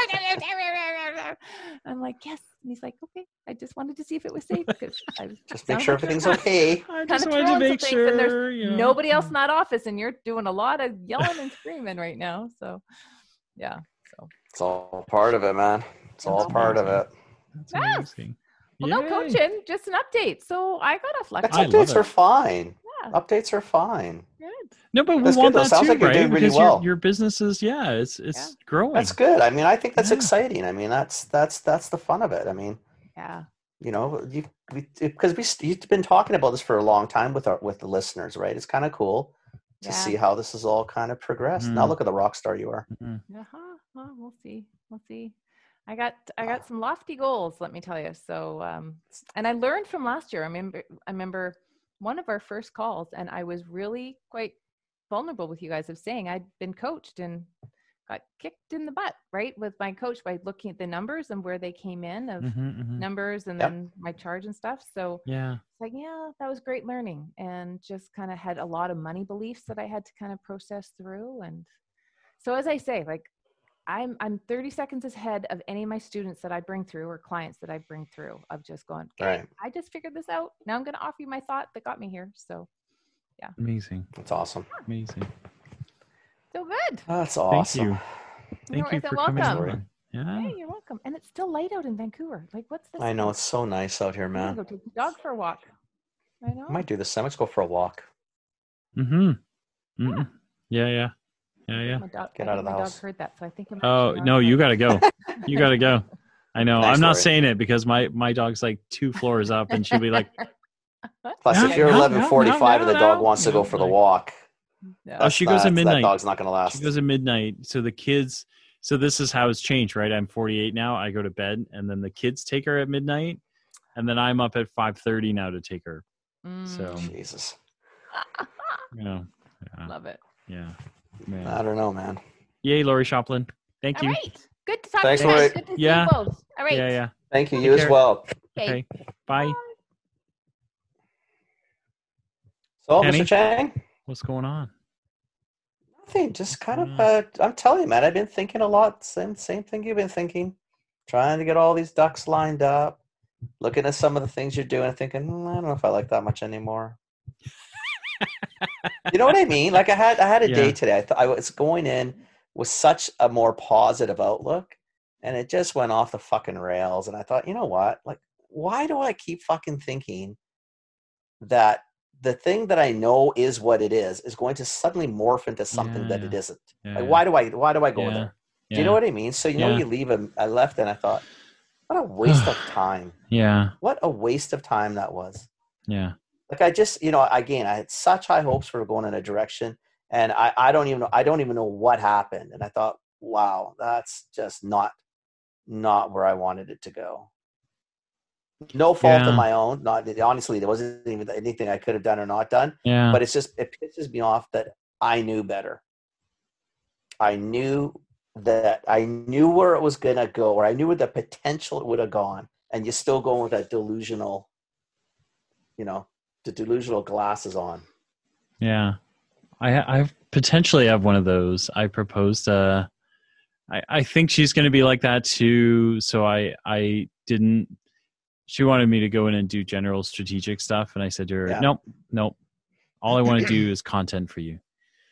I'm like, yes. And he's like, okay, I just wanted to see if it was safe because I was Just make sure everything's okay. I kind just of wanted to throwing some make things, sure. and there's you know. nobody else in that office, and you're doing a lot of yelling and screaming right now. So, yeah. So, It's all part of it, man. It's all part of it. That's Yes. amazing. well, no Yay. coaching, just an update. So I got a flex. That's I love updates it. are fine. Yeah, Updates are fine. good. No, but we That's good, want though. that Sounds too, like you're right? doing really Because well. your, your business is, yeah, it's it's Yeah. growing. That's good. I mean, I think that's Yeah. exciting. I mean, that's that's that's the fun of it. I mean, Yeah. you know, you we because we you've been talking about this for a long time with our with the listeners, right? It's kind of cool to Yeah. see how this has all kind of progressed. Now Mhm. look at the rock star you are. Mhm. Uh-huh. Well, we'll see. We'll see. I got I got some lofty goals, let me tell you. So um and I learned from last year. I remember I remember one of our first calls, and I was really quite vulnerable with you guys of saying I'd been coached and got kicked in the butt, right? With my coach by looking at the numbers and where they came in of Mhm, mhm. numbers and Yep. then my charge and stuff. So Yeah. it's like, yeah, that was great learning, and just kind of had a lot of money beliefs that I had to kind of process through. And so, as I say, like I'm, I'm thirty seconds ahead of any of my students that I bring through or clients that I bring through of just going, okay, Right. I just figured this out. Now I'm going to offer you my thought that got me here. So, Amazing. That's awesome. Amazing. so good. That's Thank awesome. you. Thank you You're for coming welcome. over. Yeah. Hey, you're welcome. And it's still light out in Vancouver. Like, what's this? I know it's so nice out here, I'm gonna man. go take the dog for a walk. I know. I might do this. Let's go for a walk. Mm-hmm. Mm-mm. Yeah, yeah. Yeah, yeah. My dog, Get I out think of the my house. dog heard that, so I think I'm Oh, actually no, on you the- got to go. You got to go. I know. Nice, I'm not Lori. saying it because my, my dog's like two floors up and she'll be like, Plus, No, if you're no, eleven forty-five no, and the no, dog no. wants to go No, for the like- walk, Yeah. Oh, that's she goes at not- midnight. That dog's not going to last. she goes at midnight. So the kids, so this is how it's changed, right? I'm forty-eight now. I go to bed and then the kids take her at midnight. and then I'm up at five thirty now to take her. So Mm, Jesus. you know, yeah, love it. yeah, man. I don't know, man. Yay, Lori Shoplin. Thank All you. right. Good to talk Thanks, to you guys. Lori. Good to see Yeah. you both. All right. Yeah, yeah. Thank you. Take You as care. well. Okay. Okay. Bye. So, Kenny? Mister Chang? What's going on? Nothing. Just kind of, Mm. uh, I'm telling you, man, I've been thinking a lot. Same, same thing you've been thinking. Trying to get all these ducks lined up. Looking at some of the things you're doing and thinking, hmm, I don't know if I like that much anymore. You know what I mean? Like I had, I had a Yeah. day today. I thought I was going in with such a more positive outlook, and it just went off the fucking rails. And I thought, you know what? Like, why do I keep fucking thinking that the thing that I know is what it is is going to suddenly morph into something Yeah, that yeah. it isn't? Yeah, Like, yeah. why do I, why do I go Yeah. there? Yeah. Do you know what I mean? So you know, Yeah. you leave a, I left and I thought, what a waste of time. Yeah. What a waste of time that was. Yeah. Like I just, you know, again, I had such high hopes for going in a direction, and I, I don't even know, I don't even know what happened. And I thought, wow, that's just not, not where I wanted it to go. No fault Yeah. of my own. Not honestly, there wasn't even anything I could have done or not done. Yeah. But it's just, it pisses me off that I knew better. I knew that I knew where it was going to go, or I knew where the potential would have gone, and you're still going with that delusional, you know, the delusional glasses on. Yeah. I I potentially have one of those. I proposed uh I, I think she's gonna be like that too. So I I didn't she wanted me to go in and do general strategic stuff, and I said to her, Yeah. Nope, nope. All I want to do is content for you.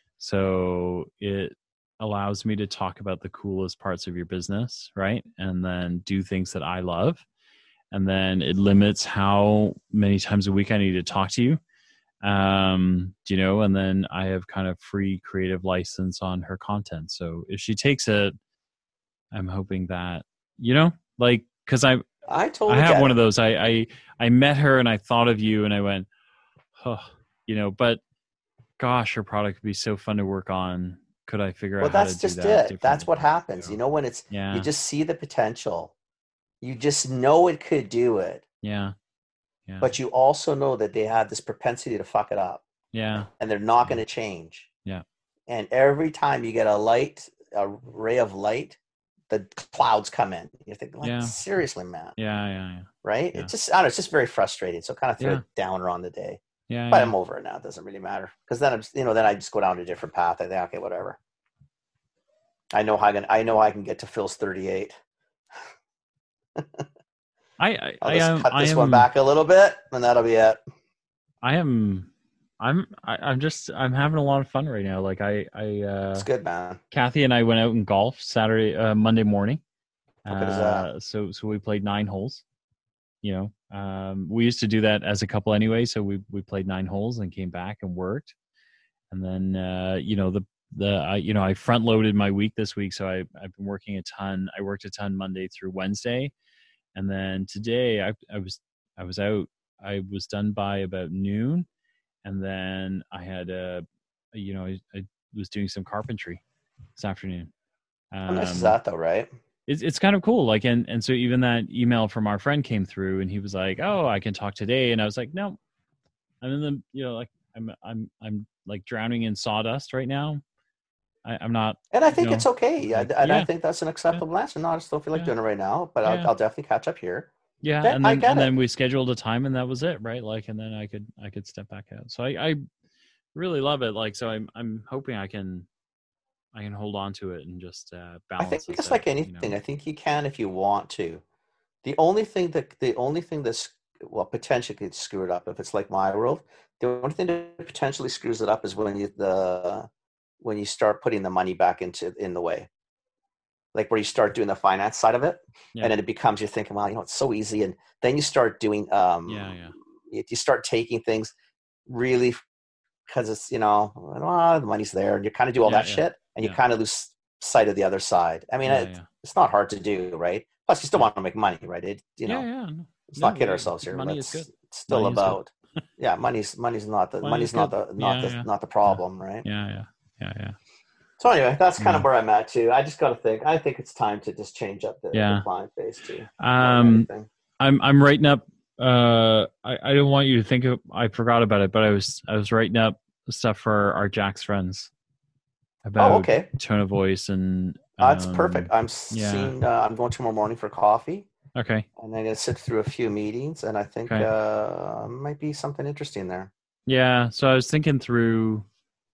So it allows me to talk about the coolest parts of your business, right? And then do things that I love. And then it limits how many times a week I need to talk to you. Um, do you know, and then I have kind of free creative license on her content. So if she takes it, I'm hoping that, you know, like, cause I, I totally I have get one it. of those. I, I, I met her and I thought of you and I went, oh, you know, but gosh, her product would be so fun to work on. Could I figure Well, out how that's to do just that it. That's differently? what happens. So, You know, when it's, yeah, you just see the potential. You just know it could do it, yeah, yeah, but you also know that they have this propensity to fuck it up, yeah, and they're not going to change. Yeah. And every time you get a light, a ray of light, the clouds come in. You're thinking, like, Yeah. seriously, man, yeah, yeah, yeah, right? Yeah. It just, I don't know, it's just very frustrating. So kind of throw Yeah. a downer on the day. yeah, But yeah. I'm over it now. It doesn't really matter, because then I'm, just, you know, then I just go down a different path. I think, okay, whatever. I know how I can. I know I can get to Phil's thirty-eight. I, I, I'll I just am, cut I this am, one back a little bit, and that'll be it. I am, I'm, I, I'm just, I'm having a lot of fun right now. Like I, I, uh, It's good, man. Kathy and I went out and golf Saturday, uh, Monday morning. How good is that? Uh, so, so we played nine holes. You know, um, we used to do that as a couple anyway. So we we played nine holes and came back and worked, and then uh, you know the the I, you know I front loaded my week this week, so I I've been working a ton. I worked a ton Monday through Wednesday, and then today I I was I was out. I was done by about noon, and then I had a you know I, I was doing some carpentry this afternoon. Um, How nice is that, though, right? it's it's kind of cool. Like, and, and so even that email from our friend came through and he was like, oh, I can talk today. And I was like, no, I'm in the, you know, like I'm, I'm, I'm like drowning in sawdust right now. I, I'm not, And I think you it's know, okay. I, like, and I yeah. think that's an acceptable answer. No, I just don't feel like Yeah. doing it right now, but Yeah. I'll, I'll definitely catch up here. yeah. That- And I then, get and it. then we scheduled a time and that was it. Right. Like, and then I could, I could step back out. So I, I really love it. Like, so I'm, I'm hoping I can, I can hold on to it and just uh, balance. I think this it's out, like you anything. know? I think you can if you want to. The only thing that the only thing that's well potentially could screw it up if it's like my world. The only thing that potentially screws it up is when you the when you start putting the money back into in the way, like where you start doing the finance side of it, Yeah. and then it becomes you're thinking, well, you know, it's so easy, and then you start doing um, Yeah, yeah. You, you start taking things really because it's you know well, the money's there, and you kind of do all Yeah, that yeah. shit, and you Yeah. kind of lose sight of the other side. I mean, Yeah, it, yeah. it's not hard to do, right? Plus, you still want to make money, right? It, you know, yeah, yeah. no. let's No, not kid yeah, ourselves here. money Let's, is good. It's still Money is good. about, yeah, money's money's not the Money money's is not good. the not Yeah, the yeah. not the problem, right? Yeah, yeah, yeah, yeah. So anyway, that's kind of Yeah. where I'm at too. I just got to think. I think it's time to just change up the, Yeah. the client base too. more than Um, anything. I'm I'm writing up uh, I, I don't want you to think of, I forgot about it, but I was I was writing up stuff for our Jack's friends about Oh, okay. tone of voice and That's um, perfect. I'm yeah. seeing. Uh, I'm going tomorrow morning for coffee, Okay. and I'm gonna sit through a few meetings, and I think Okay. uh, might be something interesting there. Yeah. So I was thinking through.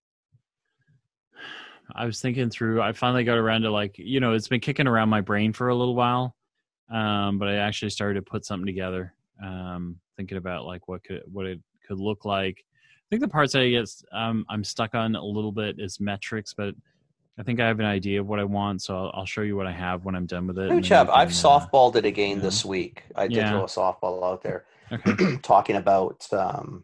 I was thinking through. I finally got around to like you know it's been kicking around my brain for a little while, um, but I actually started to put something together. Um, thinking about like what could what it could look like. I think the parts that I get um, I'm stuck on a little bit is metrics, but I think I have an idea of what I want, so I'll, I'll show you what I have when I'm done with it. Good job. I've softballed it again yeah. this week. I did Yeah. throw a softball out there, Okay. talking about um,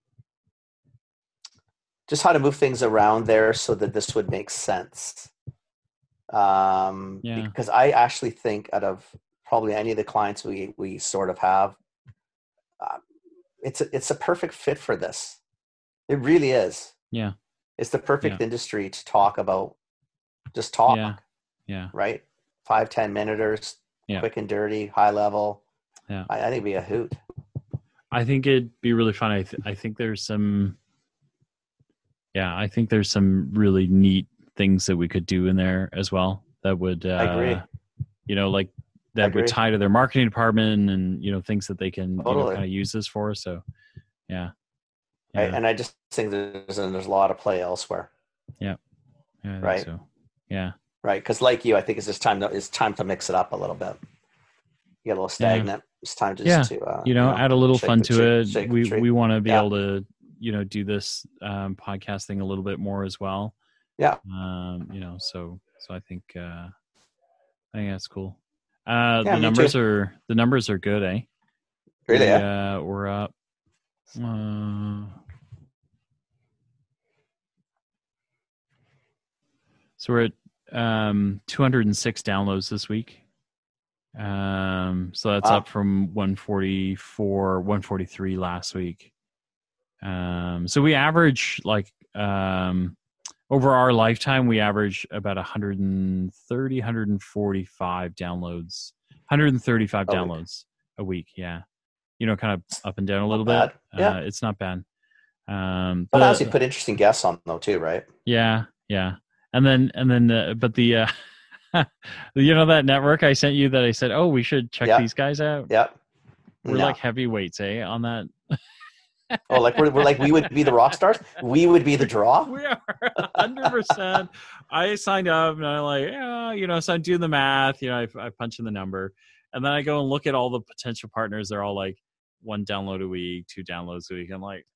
just how to move things around there so that this would make sense. Um, Yeah. Because I actually think out of probably any of the clients we we sort of have, uh, it's a, it's a perfect fit for this. It really is. Yeah. It's the perfect Yeah. industry to talk about. Just talk. Yeah. Yeah. Right. Five, ten minuters, Yeah. quick and dirty, high level. Yeah. I, I think it'd be a hoot. I think it'd be really fun. I th- I think there's some. Yeah, I think there's some really neat things that we could do in there as well. That would. Uh, I agree. You know, like I that agree. would tie to their marketing department, and you know things that they can you know, Totally. kind of use this for. So, yeah. Right. Yeah. And I just think there's and there's a lot of play elsewhere. Yeah, I think Right. So, yeah. Right. Because like you, I think it's just time to it's time to mix it up a little bit. You get a little stagnant. It's time to Yeah. just to uh, You know, add a little shake fun the to tree- it. shake the We tree. we want to be Yeah. able to you know do this um, podcasting a little bit more as well. Yeah. Um, you know, so so I think uh, I think that's cool. Uh, Yeah, the me numbers too. are the numbers are good, eh? Really? We, Yeah. uh, we're up. Uh, so we're at um, two hundred six downloads this week. Um, so that's Wow. up from one forty-four, one forty-three last week. Um, so we average like um, over our lifetime, we average about one thirty, one forty-five downloads, one thirty-five A week. downloads a week. Yeah. You know, kind of up and down a little bad. bit. Yeah. Uh, it's not bad. Um, Sometimes the- you put interesting guests on though too, right? yeah, yeah, and then and then, uh, but the, uh, you know, that network I sent you that I said, oh, we should check Yeah. these guys out. Yeah. We're No. like heavyweights, eh? On that, Oh, like we're, we're like we would be the rock stars. We would be the draw. we are hundred percent. I signed up and I'm like, yeah, you know, so I do the math. You know, I, I punch in the number, and then I go and look at all the potential partners. They're all like one download a week, two downloads a week. I'm like,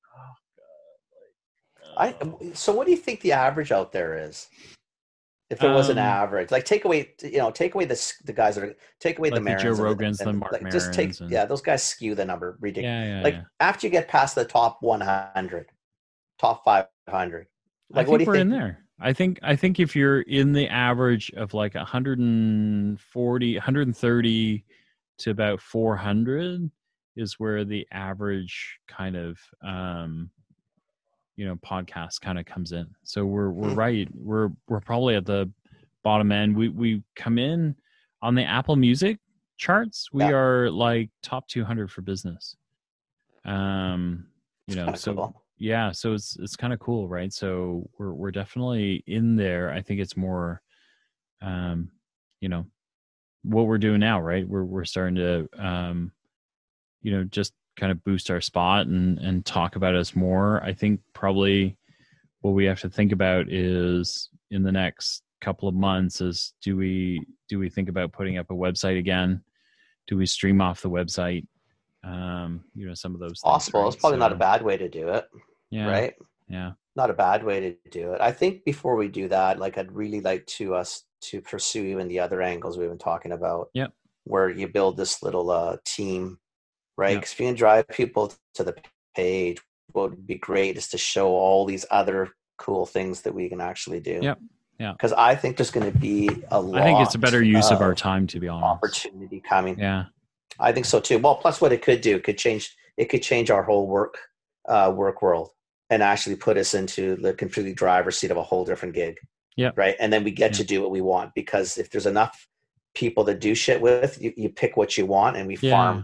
oh god. Like, I oh. so what do you think the average out there is? If there was an Um, average, like take away, you know, take away the s- the guys that are take away Like the the Joe Marons and Rogans, the and Mark like, just take Marons and- yeah, those guys skew the number ridiculous. yeah, yeah, like yeah. after you get past the top one hundred, top five hundred, I like think what do you we're think? in there. I think I think if you're in the average of like one forty, one thirty to about four hundred is where the average kind of um you know podcast kind of comes in. So we're we're Hmm. right. We're we're probably at the bottom end. We we come in on the Apple Music charts. We Yeah. are like top two hundred for business. Um you know, Kinda so cool. yeah, so it's it's kind of cool, right? So we're we're definitely in there. I think it's more um you know what we're doing now, right? We're we're starting to um you know just kind of boost our spot and and talk about us more. I think probably what we have to think about is in the next couple of months is do we do we think about putting up a website again? Do we stream off the website? Um, you know, some of those things, Possible. It's right? probably not So, a bad way to do it, yeah, right? Yeah. Not a bad way to do it. I think before we do that, like I'd really like to us to pursue even the other angles we've been talking about. Yep. Where you build this little uh, team, right? Yep. Because if you can drive people to the page, what would be great is to show all these other cool things that we can actually do. Yep. Yeah. Because I think there's going to be a lot. I think it's a better use of our of time, to be honest. opportunity coming. Yeah. I think so too. Well, plus what it could do, it could change. It could change our whole work, uh, work world, and actually put us into the completely driver's seat of a whole different gig. Yeah. Right. And then we get Yeah. to do what we want because if there's enough people that do shit with you, you pick what you want, and we Yeah. farm.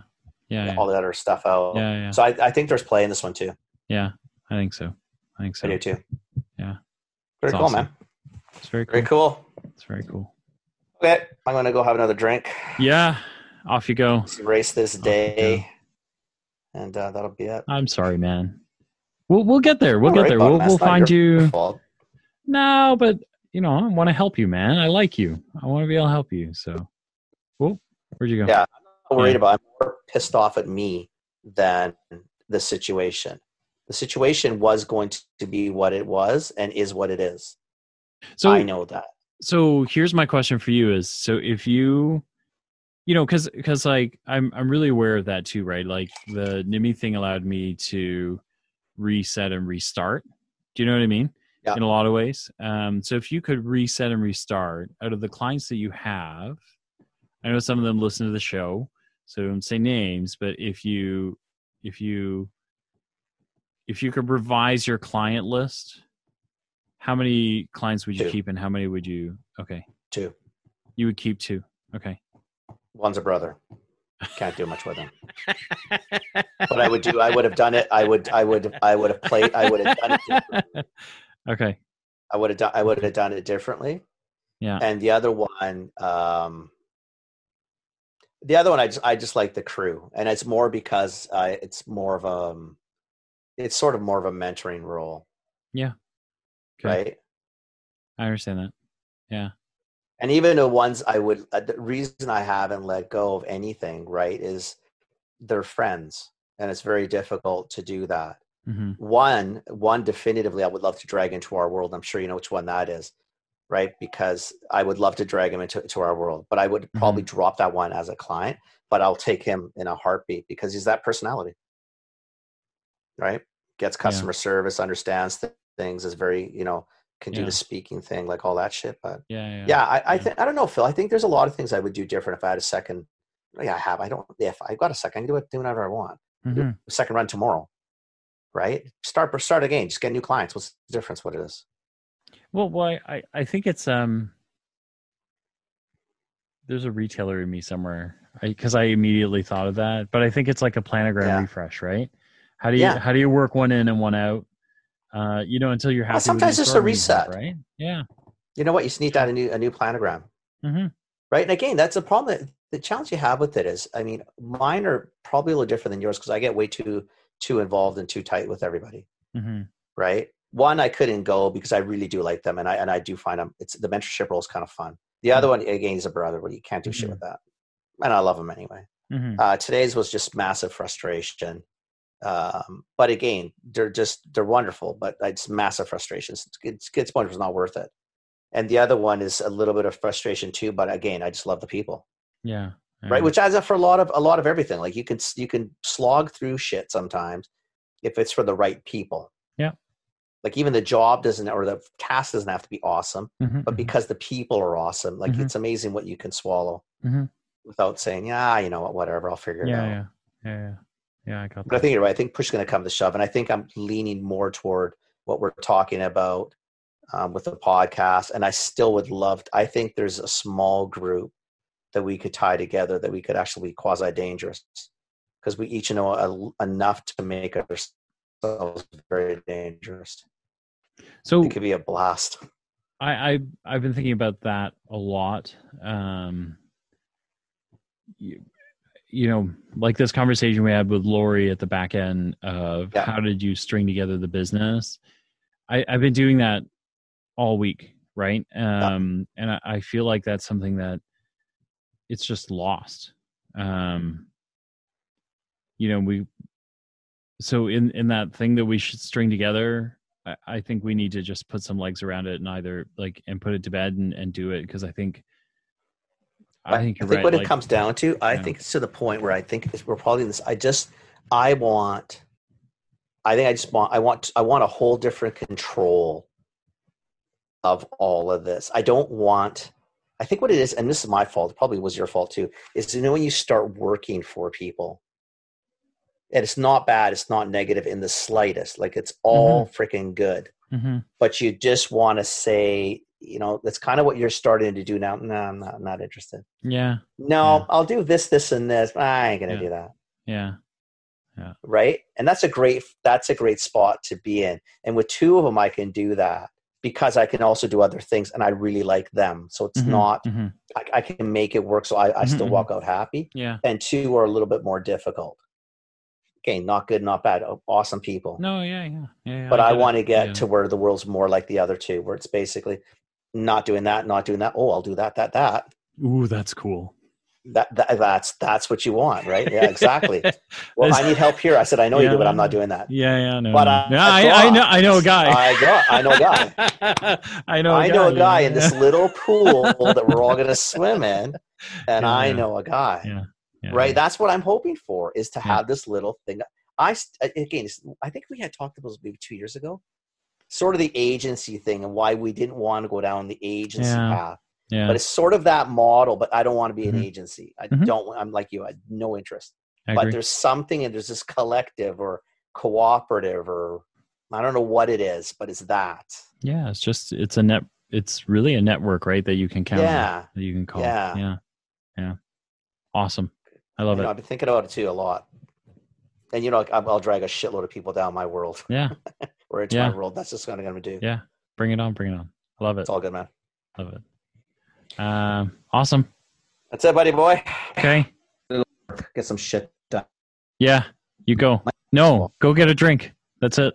Yeah, yeah. all the other stuff out. Yeah, yeah. So I, I think there's play in this one too. Yeah, I think so. I think so. I do too. Yeah. Very It's cool, awesome. man. It's very cool. Very cool. It's very cool. Okay, I'm gonna go have another drink. Yeah, off you go. Let's erase this you day, and uh, that'll be it. I'm sorry, man. We'll we'll get there. We'll Don't get worry there. about it, We'll man. we'll It's not find your you. fault. No, but you know, I want to help you, man. I like you. I want to be able to help you. So, oh, where'd you go? Yeah, I'm not worried Yeah. about. I'm more pissed off at me than the situation. The situation was going to be what it was and is what it is. So I know that. So here's my question for you: is so if you, you know, because because like I'm I'm really aware of that too, right? Like the N I M I thing allowed me to reset and restart. Do you know what I mean? Yeah. In a lot of ways. Um, so if you could reset and restart out of the clients that you have, I know some of them listen to the show, so don't say names, but if you if you if you could revise your client list, how many clients would you Two. keep and how many would you okay. Two. You would keep two. Okay. One's a brother. Can't do much with him. But I would do. I would have done it. I would. I would. I would have played. I would have done it differently. Okay. I would have done. I would have done it differently. Yeah. And the other one, um, the other one, I just. I just like the crew, and it's more because uh, it's more of a. Um, it's sort of more of a mentoring role. Yeah. Okay. Right. I understand that. Yeah. And even the ones I would, uh, the reason I haven't let go of anything, right, is they're friends, and it's very difficult to do that. Mm-hmm. One, one definitively, I would love to drag into our world. I'm sure you know which one that is, right? Because I would love to drag him into to our world, but I would probably Mm-hmm. drop that one as a client. But I'll take him in a heartbeat because he's that personality, right? Gets customer yeah. service, understands th- things, is very, you know. Can do yeah. the speaking thing, like all that shit. But yeah, yeah, yeah I, I yeah. think I don't know, Phil. I think there's a lot of things I would do different if I had a second. Yeah, I have. I don't. If I got a second, I can do it, do whatever I want. Mm-hmm. Do a second run tomorrow, right? Start start again. Just get new clients. What's the difference? What it is? Well, well, I I think it's um. There's a retailer in me somewhere because I, I immediately thought of that, but I think it's like a planogram yeah. refresh, right? How do you yeah. how do you work one in and one out? Uh, you know, until you're happy. Well, sometimes with just a reset, have, right? Yeah. You know what? You just need that a new a new planogram, mm-hmm. right? And again, that's a problem. That, the challenge you have with it is, I mean, mine are probably a little different than yours because I get way too too involved and too tight with everybody, mm-hmm. right? One, I couldn't go because I really do like them, and I and I do find them. It's the mentorship role is kind of fun. The other mm-hmm. one, again, is a brother, but you can't do mm-hmm. shit with that, and I love him anyway. Mm-hmm. Uh, today's was just massive frustration. Um, but again, they're just, they're wonderful, but it's massive frustrations. It's, it's point was not worth it. And the other one is a little bit of frustration too, but again, I just love the people. Yeah. yeah. Right. Which adds up for a lot of, a lot of everything. Like you can, you can slog through shit sometimes if it's for the right people. Yeah. Like even the job doesn't, or the task doesn't have to be awesome, mm-hmm. but because the people are awesome, like mm-hmm. it's amazing what you can swallow mm-hmm. without saying, yeah, you know what, whatever, I'll figure it yeah, out. Yeah. Yeah. Yeah. Yeah, I got that. But I think you're right. I think push is going to come to shove. And I think I'm leaning more toward what we're talking about um, with the podcast. And I still would love to, I think there's a small group that we could tie together that we could actually be quasi-dangerous because we each know a, enough to make ourselves very dangerous. So it could be a blast. I, I, I've been thinking about that a lot. Um, you, you know, like this conversation we had with Lori at the back end of yeah. how did you string together the business? I, I've been doing that all week, right? Um, yeah. And I, I feel like that's something that it's just lost. Um, you know, we, so in, in that thing that we should string together, I, I think we need to just put some legs around it and either like, and put it to bed and, and do it. Cause I think, I think, I think right. what like, it comes down to, I yeah. think it's to the point where I think we're probably this. I just, I want, I think I just want, I want, I want a whole different control of all of this. I don't want, I think what it is, and this is my fault, it probably was your fault too, is you know when you start working for people, and it's not bad, it's not negative in the slightest, like it's all mm-hmm. freaking good, mm-hmm. but you just want to say, you know, that's kind of what you're starting to do now. No, I'm not, I'm not interested. Yeah. No, yeah. I'll do this, this, and this. I ain't going to yeah. do that. Yeah. Right. And that's a great, that's a great spot to be in. And with two of them, I can do that because I can also do other things and I really like them. So it's Mm-hmm, not, mm-hmm. I, I can make it work. So I, I Mm-hmm, still mm-hmm. walk out happy. Yeah. And two are a little bit more difficult. Okay. Not good, not bad. Awesome people. No, yeah, yeah. yeah, yeah but I, I get want to it. get yeah. to where the world's more like the other two, where it's basically not doing that, not doing that. Oh, I'll do that, that, that. Ooh, that's cool. That, that that's that's what you want, right? Yeah, exactly. Well, I need help here. I said, I know yeah. you do, but I'm not doing that. Yeah, yeah, no. But no. I, yeah, I, I, I know, I know a guy. I got, I know a guy. I know. A I guy, know a guy yeah. in this little pool that we're all going to swim in, and Yeah, I yeah. know a guy. Yeah, yeah, right. yeah. That's what I'm hoping for, is to Yeah. have this little thing. I again, I think we had talked about this maybe two years ago. Sort of the agency thing and why we didn't want to go down the agency Yeah. path. Yeah. But it's sort of that model, but I don't want to be Mhm. an agency. I Mhm. don't, I'm like you, I had no interest. I But agree. there's something, and there's this collective or cooperative, or I don't know what it is, but it's that. Yeah, it's just it's a net. It's really a network, right? That you can count. on, Yeah. That you can call. Yeah. Yeah. Yeah. Awesome. I love You know, it. I've been thinking about it too a lot. And, you know, I'll, I'll drag a shitload of people down my world Yeah. or into Yeah. my world. That's just what I'm going to do. Yeah. Bring it on. Bring it on. I love it. It's all good, man. Love it. Um. Awesome. That's it, buddy boy. Okay. Get some shit done. Yeah. You go. No. Go get a drink. That's it.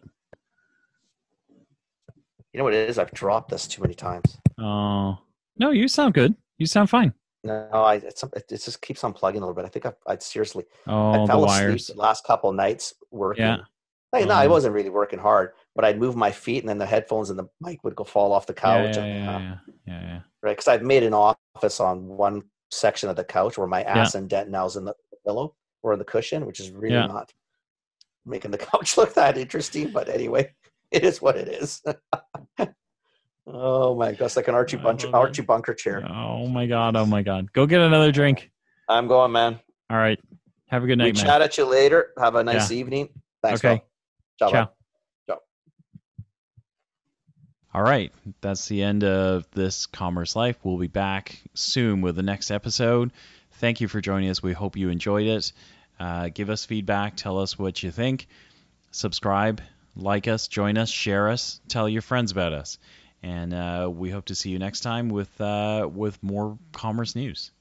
You know what it is? I've dropped this too many times. Oh. No. You sound good. You sound fine. No, I it's, it just keeps unplugging a little bit. I think I, I seriously, Oh, I the fell wires. asleep the last couple of nights working. Yeah. Like, no, I Um, wasn't really working hard, but I'd move my feet and then the headphones and the mic would go fall off the Yeah. couch. Yeah. and, Yeah. uh, Yeah. Yeah. yeah. Right, because I've made an office on one section of the couch where my ass indent now is in the pillow or in the cushion, which is really Yeah. not making the couch look that interesting. But anyway, it is what it is. Oh my gosh, like an Archie I Bunker, love it. Archie Bunker chair. Oh my god. Oh my god. Go get another drink. I'm going, man. All right. Have a good We night, man. chat at you later. Have a nice Yeah. evening. Thanks. Okay. Ciao. Ciao. bud. Ciao. All right. That's the end of this Commerce Life. We'll be back soon with the next episode. Thank you for joining us. We hope you enjoyed it. Uh, give us feedback. Tell us what you think. Subscribe, like us, join us, share us, tell your friends about us. And uh, we hope to see you next time with uh, with more commerce news.